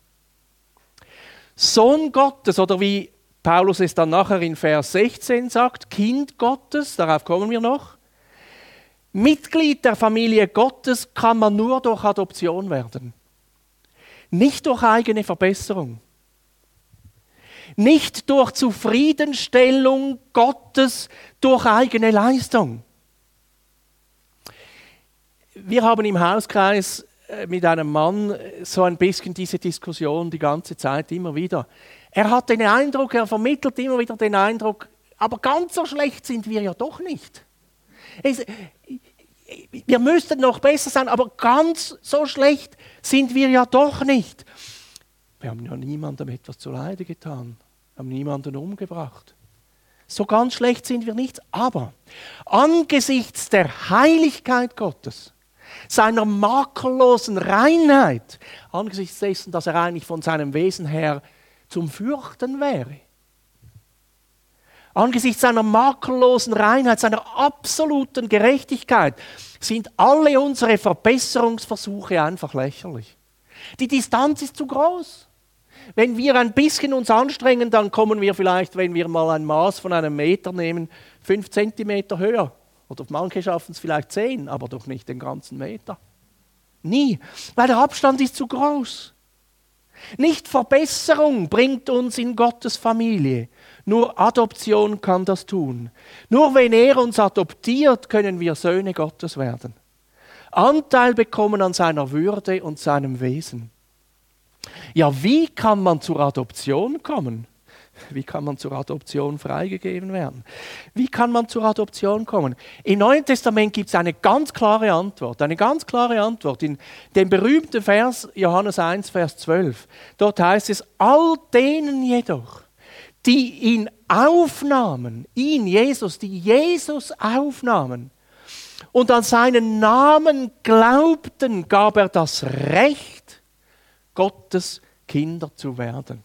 Sohn Gottes, oder wie Paulus es dann nachher in Vers sechzehn sagt, Kind Gottes, darauf kommen wir noch. Mitglied der Familie Gottes kann man nur durch Adoption werden. Nicht durch eigene Verbesserung. Nicht durch Zufriedenstellung Gottes durch eigene Leistung. Wir haben im Hauskreis mit einem Mann so ein bisschen diese Diskussion die ganze Zeit immer wieder. Er hat den Eindruck, er vermittelt immer wieder den Eindruck, aber ganz so schlecht sind wir ja doch nicht. Es, wir müssten noch besser sein, aber ganz so schlecht sind wir ja doch nicht. Wir haben ja niemandem etwas zuleide getan, haben niemanden umgebracht. So ganz schlecht sind wir nicht, aber angesichts der Heiligkeit Gottes, seiner makellosen Reinheit, angesichts dessen, dass er eigentlich von seinem Wesen her zum Fürchten wäre, angesichts seiner makellosen Reinheit, seiner absoluten Gerechtigkeit, sind alle unsere Verbesserungsversuche einfach lächerlich. Die Distanz ist zu groß. Wenn wir ein bisschen uns anstrengen, dann kommen wir vielleicht, wenn wir mal ein Maß von einem Meter nehmen, fünf Zentimeter höher. Oder manche schaffen es vielleicht zehn, aber doch nicht den ganzen Meter. Nie, weil der Abstand ist zu groß. Nicht Verbesserung bringt uns in Gottes Familie. Nur Adoption kann das tun. Nur wenn er uns adoptiert, können wir Söhne Gottes werden. Anteil bekommen an seiner Würde und seinem Wesen. Ja, wie kann man zur Adoption kommen? Wie kann man zur Adoption freigegeben werden? Wie kann man zur Adoption kommen? Im Neuen Testament gibt es eine ganz klare Antwort. Eine ganz klare Antwort. In dem berühmten Vers, Johannes eins, Vers zwölf. Dort heißt es, all denen jedoch, die ihn aufnahmen, ihn, Jesus, die Jesus aufnahmen und an seinen Namen glaubten, gab er das Recht, Gottes Kinder zu werden.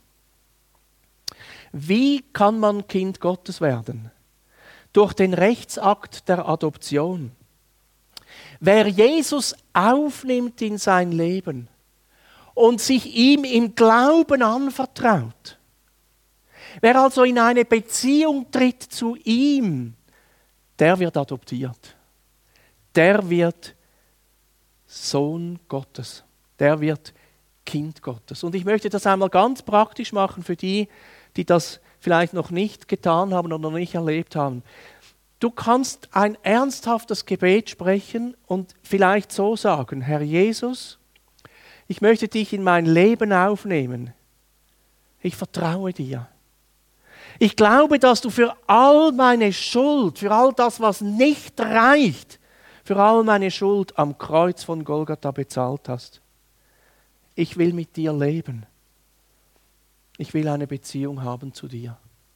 Wie kann man Kind Gottes werden? Durch den Rechtsakt der Adoption. Wer Jesus aufnimmt in sein Leben und sich ihm im Glauben anvertraut, wer also in eine Beziehung tritt zu ihm, der wird adoptiert. Der wird Sohn Gottes. Der wird Kind Gottes. Und ich möchte das einmal ganz praktisch machen für die, die das vielleicht noch nicht getan haben oder noch nicht erlebt haben. Du kannst ein ernsthaftes Gebet sprechen und vielleicht so sagen, Herr Jesus, ich möchte dich in mein Leben aufnehmen. Ich vertraue dir. Ich glaube, dass du für all meine Schuld, für all das, was nicht reicht, für all meine Schuld am Kreuz von Golgatha bezahlt hast. Ich will mit dir leben. Ich will eine Beziehung haben zu dir.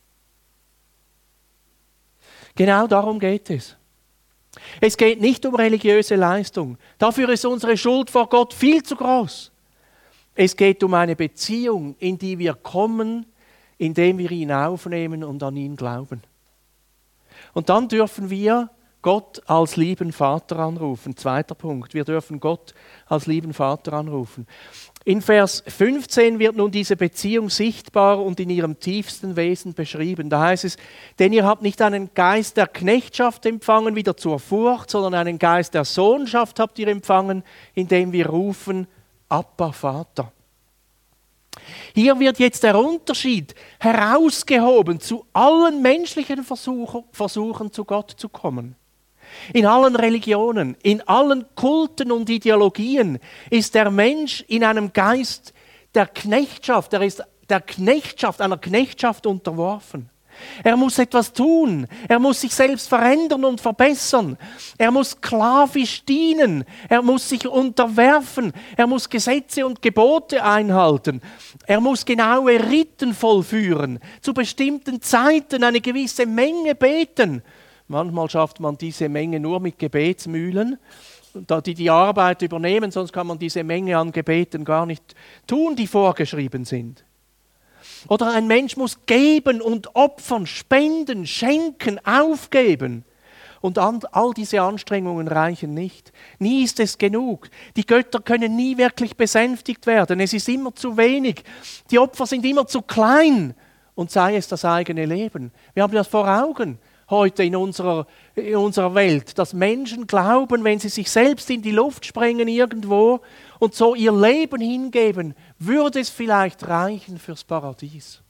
Genau darum geht es. Es geht nicht um religiöse Leistung. Dafür ist unsere Schuld vor Gott viel zu groß. Es geht um eine Beziehung, in die wir kommen, indem wir ihn aufnehmen und an ihn glauben. Und dann dürfen wir Gott als lieben Vater anrufen. Zweiter Punkt, wir dürfen Gott als lieben Vater anrufen. In Vers fünfzehn wird nun diese Beziehung sichtbar und in ihrem tiefsten Wesen beschrieben. Da heißt es, denn ihr habt nicht einen Geist der Knechtschaft empfangen, wieder zur Furcht, sondern einen Geist der Sohnschaft habt ihr empfangen, indem wir rufen, Abba, Vater. Hier wird jetzt der Unterschied herausgehoben zu allen menschlichen Versuch, Versuchen, zu Gott zu kommen. In allen Religionen, in allen Kulten und Ideologien ist der Mensch in einem Geist der Knechtschaft, er ist der Knechtschaft, einer Knechtschaft unterworfen. Er muss etwas tun, er muss sich selbst verändern und verbessern, er muss sklavisch dienen, er muss sich unterwerfen, er muss Gesetze und Gebote einhalten, er muss genaue Riten vollführen, zu bestimmten Zeiten eine gewisse Menge beten. Manchmal schafft man diese Menge nur mit Gebetsmühlen, die die Arbeit übernehmen, sonst kann man diese Menge an Gebeten gar nicht tun, die vorgeschrieben sind. Oder ein Mensch muss geben und opfern, spenden, schenken, aufgeben. Und all diese Anstrengungen reichen nicht. Nie ist es genug. Die Götter können nie wirklich besänftigt werden. Es ist immer zu wenig. Die Opfer sind immer zu klein. Und sei es das eigene Leben. Wir haben das vor Augen heute in unserer, in unserer Welt, dass Menschen glauben, wenn sie sich selbst in die Luft sprengen irgendwo und so ihr Leben hingeben, würde es vielleicht reichen fürs Paradies.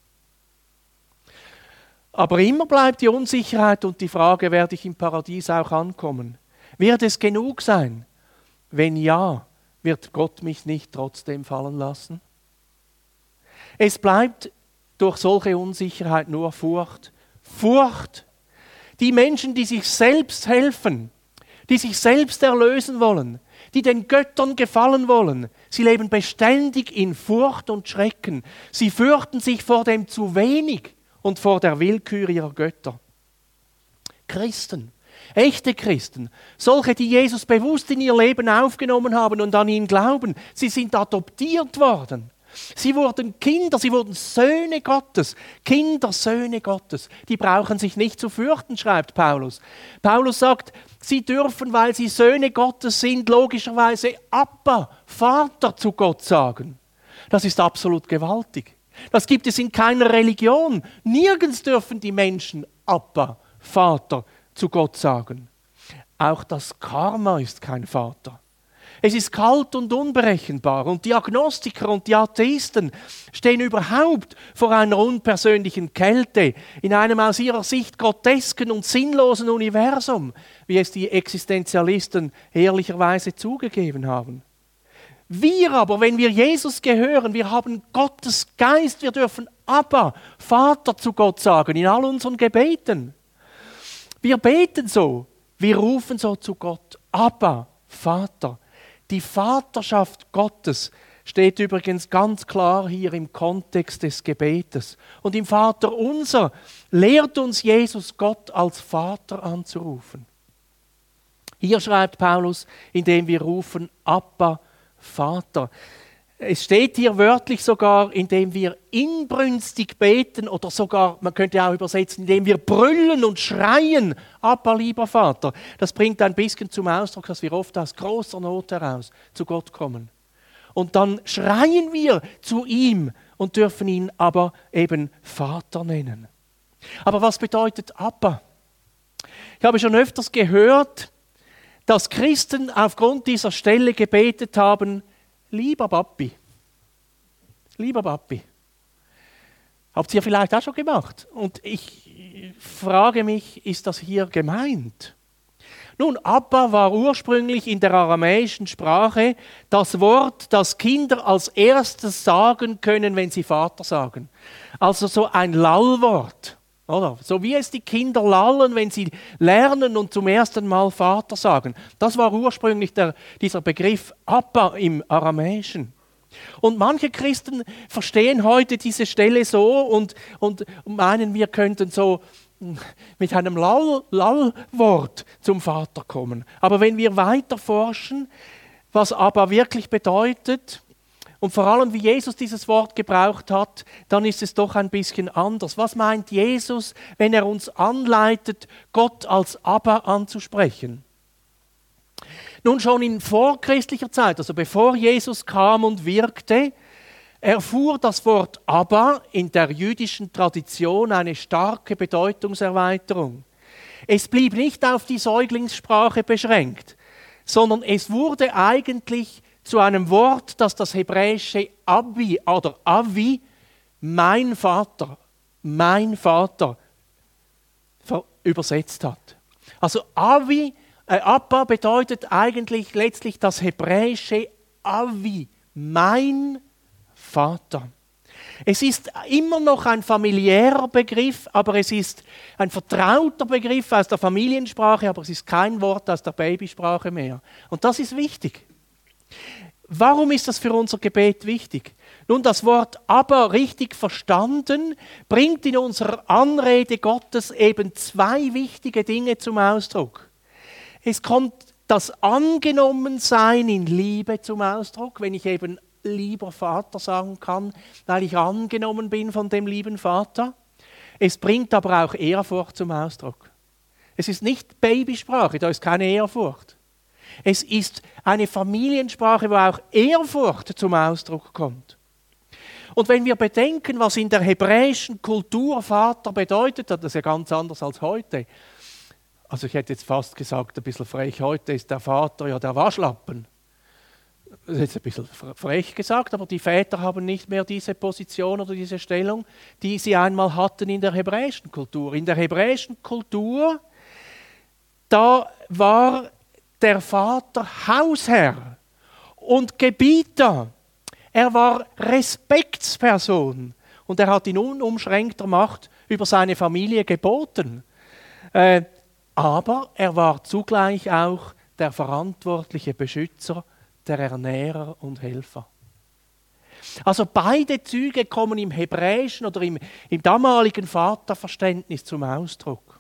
Aber immer bleibt die Unsicherheit und die Frage, werde ich im Paradies auch ankommen? Wird es genug sein? Wenn ja, wird Gott mich nicht trotzdem fallen lassen? Es bleibt durch solche Unsicherheit nur Furcht. Furcht. Die Menschen, die sich selbst helfen, die sich selbst erlösen wollen, die den Göttern gefallen wollen. Sie leben beständig in Furcht und Schrecken. Sie fürchten sich vor dem zu wenig und vor der Willkür ihrer Götter. Christen, echte Christen, solche, die Jesus bewusst in ihr Leben aufgenommen haben und an ihn glauben, sie sind adoptiert worden. Sie wurden Kinder, sie wurden Söhne Gottes. Kinder, Söhne Gottes. Die brauchen sich nicht zu fürchten, schreibt Paulus. Paulus sagt, sie dürfen, weil sie Söhne Gottes sind, logischerweise Abba, Vater zu Gott sagen. Das ist absolut gewaltig. Das gibt es in keiner Religion. Nirgends dürfen die Menschen Abba, Vater zu Gott sagen. Auch das Karma ist kein Vater. Es ist kalt und unberechenbar und die Agnostiker und die Atheisten stehen überhaupt vor einer unpersönlichen Kälte in einem aus ihrer Sicht grotesken und sinnlosen Universum, wie es die Existenzialisten ehrlicherweise zugegeben haben. Wir aber, wenn wir Jesus gehören, wir haben Gottes Geist, wir dürfen Abba, Vater zu Gott sagen in all unseren Gebeten. Wir beten so, wir rufen so zu Gott, Abba, Vater. Die Vaterschaft Gottes steht übrigens ganz klar hier im Kontext des Gebetes. Und im Vater unser lehrt uns Jesus Gott als Vater anzurufen. Hier schreibt Paulus, indem wir rufen, Abba, Vater. Es steht hier wörtlich sogar, indem wir inbrünstig beten oder sogar, man könnte auch übersetzen, indem wir brüllen und schreien, Abba, lieber Vater. Das bringt ein bisschen zum Ausdruck, dass wir oft aus großer Not heraus zu Gott kommen. Und dann schreien wir zu ihm und dürfen ihn aber eben Vater nennen. Aber was bedeutet Abba? Ich habe schon öfters gehört, dass Christen aufgrund dieser Stelle gebetet haben, lieber Papi, lieber Papi. Habt ihr vielleicht auch schon gemacht? Und ich frage mich, ist das hier gemeint? Nun, Abba war ursprünglich in der aramäischen Sprache das Wort, das Kinder als erstes sagen können, wenn sie Vater sagen. Also so ein Lallwort. Oder? So wie es die Kinder lallen, wenn sie lernen und zum ersten Mal Vater sagen. Das war ursprünglich der, dieser Begriff Abba im Aramäischen. Und manche Christen verstehen heute diese Stelle so und, und meinen, wir könnten so mit einem Lall, Lallwort zum Vater kommen. Aber wenn wir weiter forschen, was Abba wirklich bedeutet, und vor allem, wie Jesus dieses Wort gebraucht hat, dann ist es doch ein bisschen anders. Was meint Jesus, wenn er uns anleitet, Gott als Abba anzusprechen? Nun, schon in vorchristlicher Zeit, also bevor Jesus kam und wirkte, erfuhr das Wort Abba in der jüdischen Tradition eine starke Bedeutungserweiterung. Es blieb nicht auf die Säuglingssprache beschränkt, sondern es wurde eigentlich zu einem Wort, das das hebräische Abi oder Avi, mein Vater, mein Vater, übersetzt hat. Also Avi, äh, Abba bedeutet eigentlich letztlich das hebräische Avi, mein Vater. Es ist immer noch ein familiärer Begriff, aber es ist ein vertrauter Begriff aus der Familiensprache, aber es ist kein Wort aus der Babysprache mehr. Und das ist wichtig. Warum ist das für unser Gebet wichtig? Nun, das Wort aber richtig verstanden bringt in unserer Anrede Gottes eben zwei wichtige Dinge zum Ausdruck. Es kommt das Angenommensein in Liebe zum Ausdruck, wenn ich eben lieber Vater sagen kann, weil ich angenommen bin von dem lieben Vater. Es bringt aber auch Ehrfurcht zum Ausdruck. Es ist nicht Babysprache, da ist keine Ehrfurcht. Es ist eine Familiensprache, wo auch Ehrfurcht zum Ausdruck kommt. Und wenn wir bedenken, was in der hebräischen Kultur Vater bedeutet, das ist ja ganz anders als heute. Also ich hätte jetzt fast gesagt, ein bisschen frech, heute ist der Vater ja der Waschlappen. Das ist jetzt ein bisschen frech gesagt, aber die Väter haben nicht mehr diese Position oder diese Stellung, die sie einmal hatten in der hebräischen Kultur. In der hebräischen Kultur, da war der Vater Hausherr und Gebieter. Er war Respektsperson und er hat in unumschränkter Macht über seine Familie geboten. Äh, Aber er war zugleich auch der verantwortliche Beschützer, der Ernährer und Helfer. Also beide Züge kommen im hebräischen oder im, im damaligen Vaterverständnis zum Ausdruck.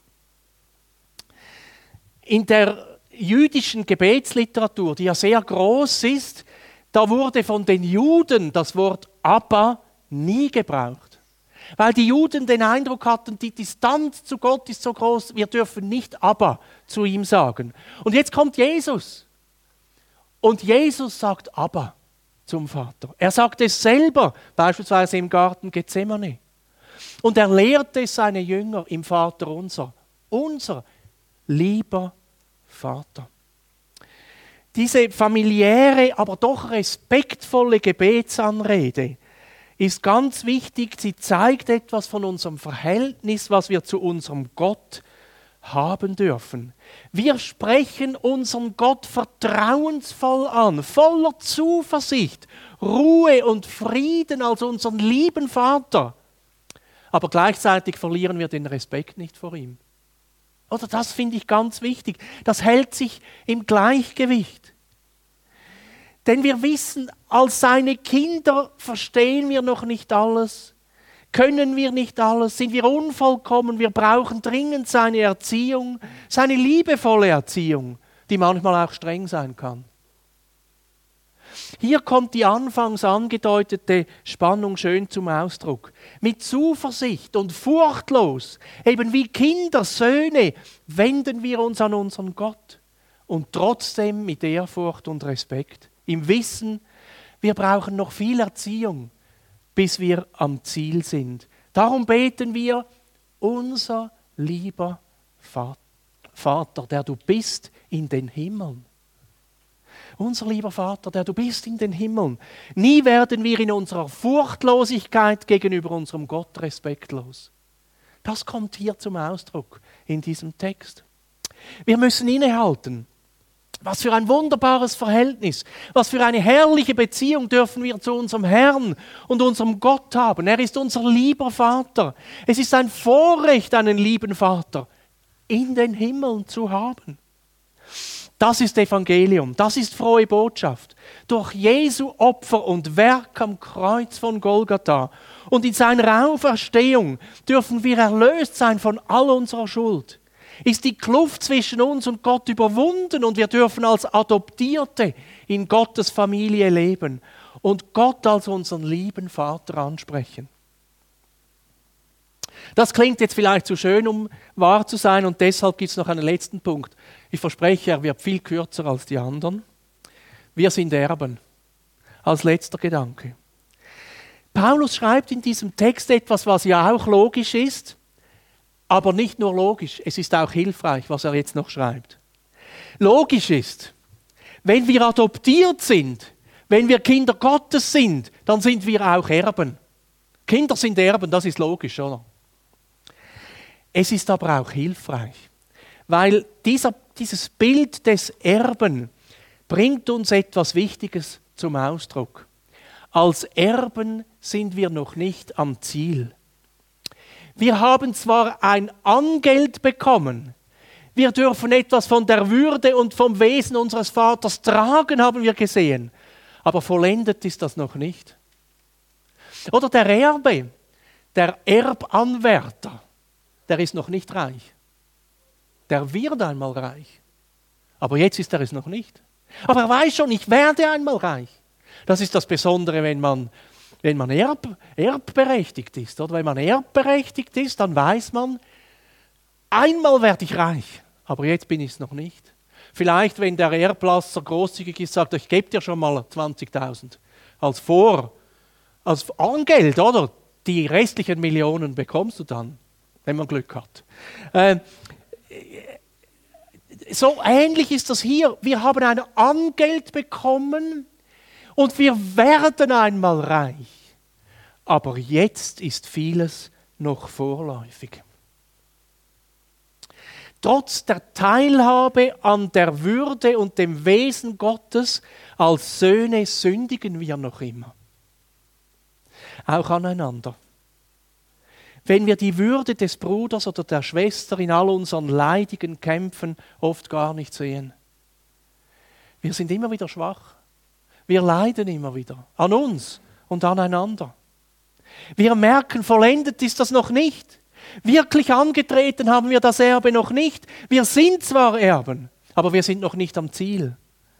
In der jüdischen Gebetsliteratur, die ja sehr groß ist, da wurde von den Juden das Wort Abba nie gebraucht. Weil die Juden den Eindruck hatten, die Distanz zu Gott ist so groß, wir dürfen nicht Abba zu ihm sagen. Und jetzt kommt Jesus. Und Jesus sagt Abba zum Vater. Er sagt es selber, beispielsweise im Garten Gethsemane. Und er lehrt es seine Jünger im Vater unser. Unser lieber Vater. Diese familiäre, aber doch respektvolle Gebetsanrede ist ganz wichtig. Sie zeigt etwas von unserem Verhältnis, was wir zu unserem Gott haben dürfen. Wir sprechen unseren Gott vertrauensvoll an, voller Zuversicht, Ruhe und Frieden als unseren lieben Vater. Aber gleichzeitig verlieren wir den Respekt nicht vor ihm. Oder das finde ich ganz wichtig. Das hält sich im Gleichgewicht. Denn wir wissen, als seine Kinder verstehen wir noch nicht alles, können wir nicht alles, sind wir unvollkommen, wir brauchen dringend seine Erziehung, seine liebevolle Erziehung, die manchmal auch streng sein kann. Hier kommt die anfangs angedeutete Spannung schön zum Ausdruck. Mit Zuversicht und furchtlos, eben wie Kinder, Söhne, wenden wir uns an unseren Gott und trotzdem mit Ehrfurcht und Respekt. Im Wissen, wir brauchen noch viel Erziehung, bis wir am Ziel sind. Darum beten wir, unser lieber Vater, der du bist in den Himmeln. Unser lieber Vater, der du bist in den Himmeln. Nie werden wir in unserer Furchtlosigkeit gegenüber unserem Gott respektlos. Das kommt hier zum Ausdruck in diesem Text. Wir müssen innehalten. Was für ein wunderbares Verhältnis, was für eine herrliche Beziehung dürfen wir zu unserem Herrn und unserem Gott haben. Er ist unser lieber Vater. Es ist ein Vorrecht, einen lieben Vater in den Himmeln zu haben. Das ist Evangelium, das ist frohe Botschaft. Durch Jesu Opfer und Werk am Kreuz von Golgatha und in seiner Auferstehung dürfen wir erlöst sein von all unserer Schuld. Ist die Kluft zwischen uns und Gott überwunden und wir dürfen als Adoptierte in Gottes Familie leben und Gott als unseren lieben Vater ansprechen. Das klingt jetzt vielleicht zu schön, um wahr zu sein, und deshalb gibt es noch einen letzten Punkt. Ich verspreche, er wird viel kürzer als die anderen. Wir sind Erben. Als letzter Gedanke. Paulus schreibt in diesem Text etwas, was ja auch logisch ist, aber nicht nur logisch, es ist auch hilfreich, was er jetzt noch schreibt. Logisch ist, wenn wir adoptiert sind, wenn wir Kinder Gottes sind, dann sind wir auch Erben. Kinder sind Erben, das ist logisch, oder? Es ist aber auch hilfreich, weil dieser, dieses Bild des Erben bringt uns etwas Wichtiges zum Ausdruck. Als Erben sind wir noch nicht am Ziel. Wir haben zwar ein Angeld bekommen, wir dürfen etwas von der Würde und vom Wesen unseres Vaters tragen, haben wir gesehen, aber vollendet ist das noch nicht. Oder der Erbe, der Erbanwärter, der ist noch nicht reich. Der wird einmal reich, aber jetzt ist er es noch nicht. Aber er weiß schon, ich werde einmal reich. Das ist das Besondere, wenn man Wenn man erb, erbberechtigt ist, oder wenn man erbberechtigt ist, dann weiß man, einmal werde ich reich, aber jetzt bin ich es noch nicht. Vielleicht, wenn der Erblasser großzügig ist, sagt er, ich gebe dir schon mal zwanzigtausend als Vor, als Angeld, oder? Die restlichen Millionen bekommst du dann, wenn man Glück hat. Äh, so ähnlich ist das hier. Wir haben ein Angeld bekommen, und wir werden einmal reich. Aber jetzt ist vieles noch vorläufig. Trotz der Teilhabe an der Würde und dem Wesen Gottes als Söhne sündigen wir noch immer. Auch aneinander. wenn wir die Würde des Bruders oder der Schwester in all unseren leidigen Kämpfen oft gar nicht sehen. Wir sind immer wieder schwach. Wir leiden immer wieder an uns und aneinander. Wir merken, vollendet ist das noch nicht. Wirklich angetreten haben wir das Erbe noch nicht. Wir sind zwar Erben, aber wir sind noch nicht am Ziel.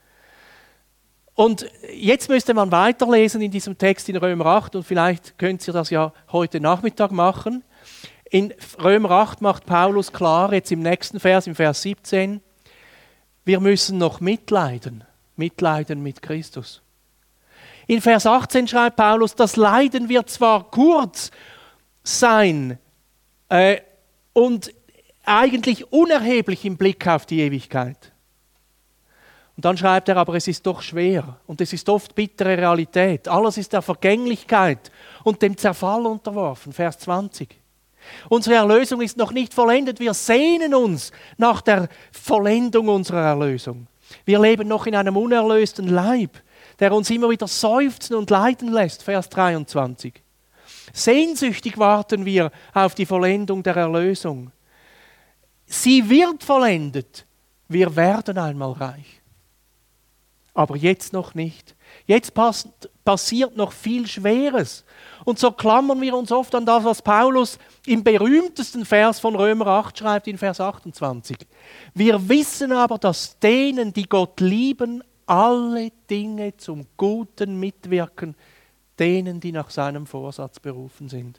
Und jetzt müsste man weiterlesen in diesem Text in Römer acht und vielleicht könnt ihr das ja heute Nachmittag machen. In Römer acht macht Paulus klar, jetzt im nächsten Vers, im Vers siebzehn, wir müssen noch mitleiden, mitleiden mit Christus. In Vers achtzehn schreibt Paulus, das Leiden wird zwar kurz sein äh, und eigentlich unerheblich im Blick auf die Ewigkeit. Und dann schreibt er, aber es ist doch schwer und es ist oft bittere Realität. Alles ist der Vergänglichkeit und dem Zerfall unterworfen. Vers zwanzig. Unsere Erlösung ist noch nicht vollendet. Wir sehnen uns nach der Vollendung unserer Erlösung. Wir leben noch in einem unerlösten Leib, der uns immer wieder seufzen und leiden lässt. Vers dreiundzwanzig. Sehnsüchtig warten wir auf die Vollendung der Erlösung. Sie wird vollendet. Wir werden einmal reich. Aber jetzt noch nicht. Jetzt pass- passiert noch viel Schweres. Und so klammern wir uns oft an das, was Paulus im berühmtesten Vers von Römer acht schreibt, in Vers achtundzwanzig. Wir wissen aber, dass denen, die Gott lieben, alle Dinge zum Guten mitwirken, denen, die nach seinem Vorsatz berufen sind.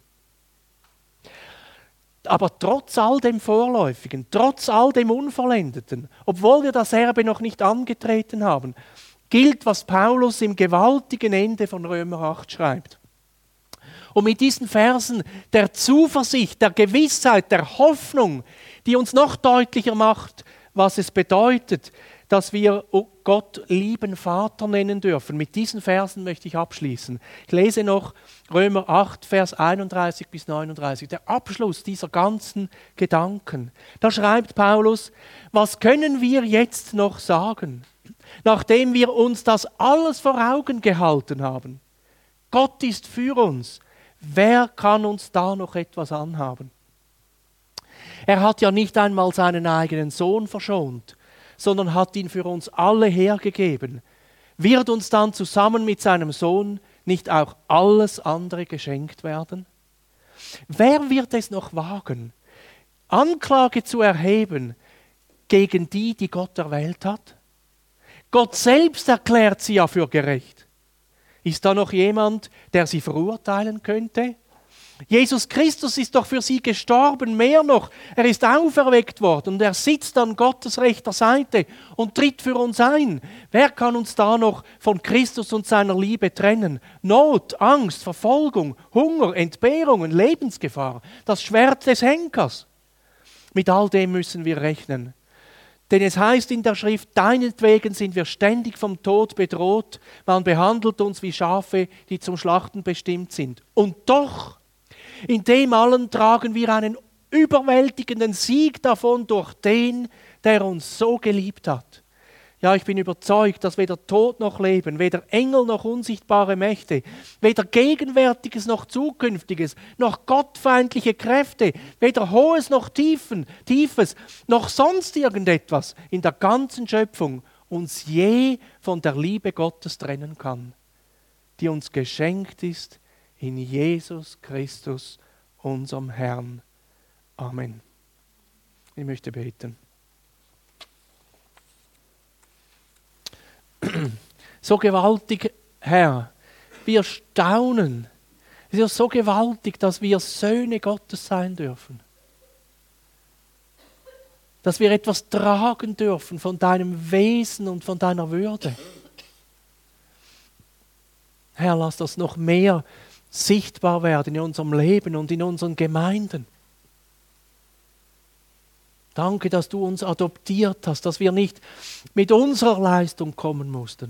Aber trotz all dem Vorläufigen, trotz all dem Unvollendeten, obwohl wir das Erbe noch nicht angetreten haben, gilt, was Paulus im gewaltigen Ende von Römer acht schreibt. Und mit diesen Versen der Zuversicht, der Gewissheit, der Hoffnung, die uns noch deutlicher macht, was es bedeutet, dass wir Gott lieben Vater nennen dürfen. Mit diesen Versen möchte ich abschließen. Ich lese noch Römer acht, Vers einunddreißig bis neununddreißig, der Abschluss dieser ganzen Gedanken. Da schreibt Paulus, was können wir jetzt noch sagen, nachdem wir uns das alles vor Augen gehalten haben? Gott ist für uns. Wer kann uns da noch etwas anhaben? Er hat ja nicht einmal seinen eigenen Sohn verschont, sondern hat ihn für uns alle hergegeben. Wird uns dann zusammen mit seinem Sohn nicht auch alles andere geschenkt werden? Wer wird es noch wagen, Anklage zu erheben gegen die, die Gott erwählt hat? Gott selbst erklärt sie ja für gerecht. Ist da noch jemand, der sie verurteilen könnte? Jesus Christus ist doch für sie gestorben, mehr noch, er ist auferweckt worden und er sitzt an Gottes rechter Seite und tritt für uns ein. Wer kann uns da noch von Christus und seiner Liebe trennen? Not, Angst, Verfolgung, Hunger, Entbehrungen, Lebensgefahr, das Schwert des Henkers. Mit all dem müssen wir rechnen. Denn es heißt in der Schrift, deinetwegen sind wir ständig vom Tod bedroht, man behandelt uns wie Schafe, die zum Schlachten bestimmt sind. Und doch, in dem allen tragen wir einen überwältigenden Sieg davon durch den, der uns so geliebt hat. Ja, ich bin überzeugt, dass weder Tod noch Leben, weder Engel noch unsichtbare Mächte, weder Gegenwärtiges noch Zukünftiges, noch gottfeindliche Kräfte, weder Hohes noch Tiefen, Tiefes, noch sonst irgendetwas in der ganzen Schöpfung uns je von der Liebe Gottes trennen kann, die uns geschenkt ist in Jesus Christus, unserem Herrn. Amen. Ich möchte beten. So gewaltig, Herr, wir staunen. Es ist so gewaltig, dass wir Söhne Gottes sein dürfen. Dass wir etwas tragen dürfen von deinem Wesen und von deiner Würde. Herr, lass das noch mehr sichtbar werden in unserem Leben und in unseren Gemeinden. Danke, dass du uns adoptiert hast, dass wir nicht mit unserer Leistung kommen mussten.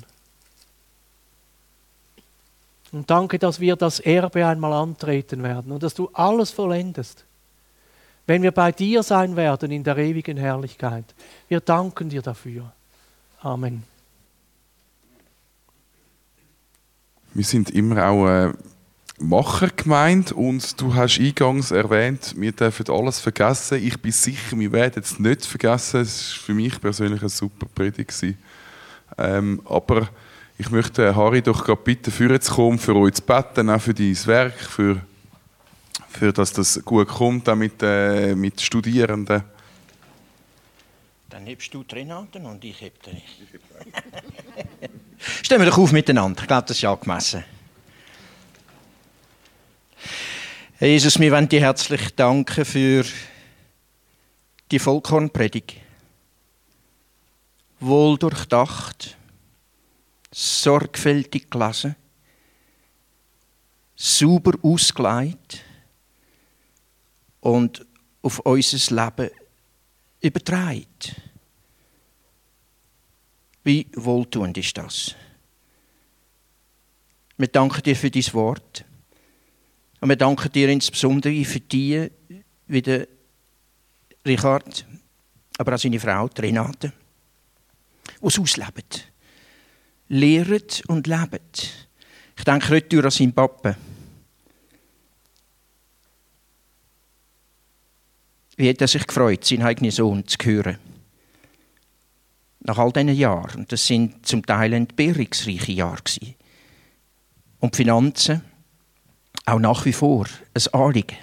Und danke, dass wir das Erbe einmal antreten werden und dass du alles vollendest, wenn wir bei dir sein werden in der ewigen Herrlichkeit. Wir danken dir dafür. Amen. Wir sind immer auch äh, Machergemeinde und du hast eingangs erwähnt, wir dürfen alles vergessen. Ich bin sicher, wir werden es nicht vergessen. Es war für mich persönlich eine super Predigt. Ähm, aber ich möchte Harry doch gerade bitten, vorher zu kommen, für euch zu beten, auch für dein Werk, für, für dass das gut kommt, auch mit, äh, mit Studierenden. Dann hebst du die Renate und ich heb den. Stehen wir doch auf miteinander. Ich glaube, das ist angemessen. Herr Jesus, wir wollen dir herzlich danken für die Vollkornpredigt. Wohl durchdacht, sorgfältig gelesen, sauber ausgelegt und auf unser Leben übertragen. Wie wohltuend ist das? Wir danken dir für dein Wort. Und wir danken dir insbesondere für die, wie der Richard, aber auch seine Frau, die Renate, die es ausleben. Lehren und leben. Ich denke heute an seinen Papa. Wie hat er sich gefreut, seinen eigenen Sohn zu hören? Nach all diesen Jahren. Und das sind zum Teil entbehrungsreiche Jahre gewesen. Und die Finanzen auch nach wie vor ein Anliegen.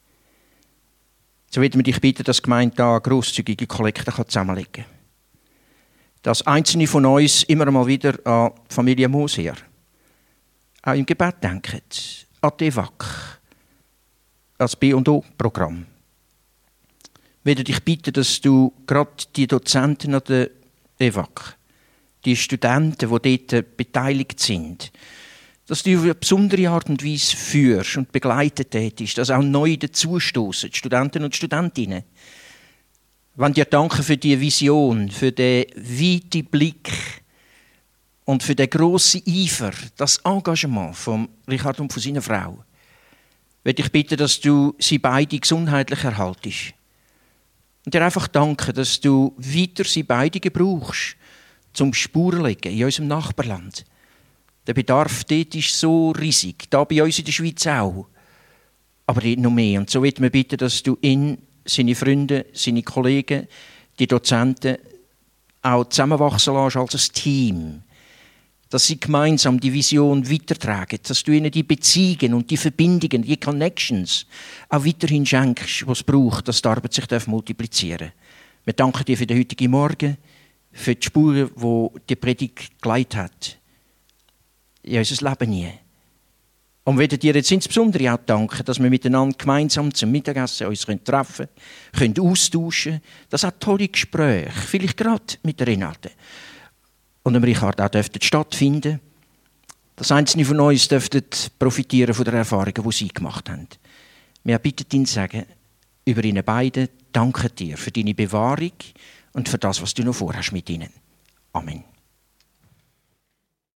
So würden wir dich bitten, dass die Gemeinde da grosszügige Kollekte zusammenlegen kann. Dass einzelne von uns immer mal wieder an die Familie Moser auch im Gebet denken, an die E V A C, an das B und O-Programm. Ich würde dich bitten, dass du gerade die Dozenten an der E V A C, die Studenten, die dort beteiligt sind, dass du auf eine besondere Art und Weise führst und begleitet tätest, dass auch neu dazustoßen, die Studenten und Studentinnen. Ich will dir danken für die Vision, für den weiten Blick und für den grossen Eifer, das Engagement von Richard und von seiner Frau. Ich will dich bitten, dass du sie beide gesundheitlich erhaltest. Und dir einfach danken, dass du weiter sie beide gebrauchst, zum Spurenlegen in unserem Nachbarland. Der Bedarf dort ist so riesig, da bei uns in der Schweiz auch. Aber dort noch mehr. Und so wird wir bitten, dass du ihn, seine Freunde, seine Kollegen, die Dozenten auch zusammenwachsen lässt als ein Team. Dass sie gemeinsam die Vision weitertragen. Dass du ihnen die Beziehungen und die Verbindungen, die Connections auch weiterhin schenkst, was es braucht, dass die Arbeit sich multiplizieren darf. Wir danken dir für den heutigen Morgen, für die Spuren, die die Predigt geleitet hat. In unser Leben nie. Und wir werden dir jetzt insbesondere auch danken, dass wir miteinander gemeinsam zum Mittagessen uns treffen können, können austauschen. Das hat tolle Gespräche, vielleicht gerade mit der Renate. Und dem Richard auch dürften stattfinden. Dass einzelne von uns dürften profitieren von den Erfahrungen, die sie gemacht haben. Wir bitten ihn zu sagen, über ihnen beiden, danke dir für deine Bewahrung und für das, was du noch vorhast mit ihnen. Amen.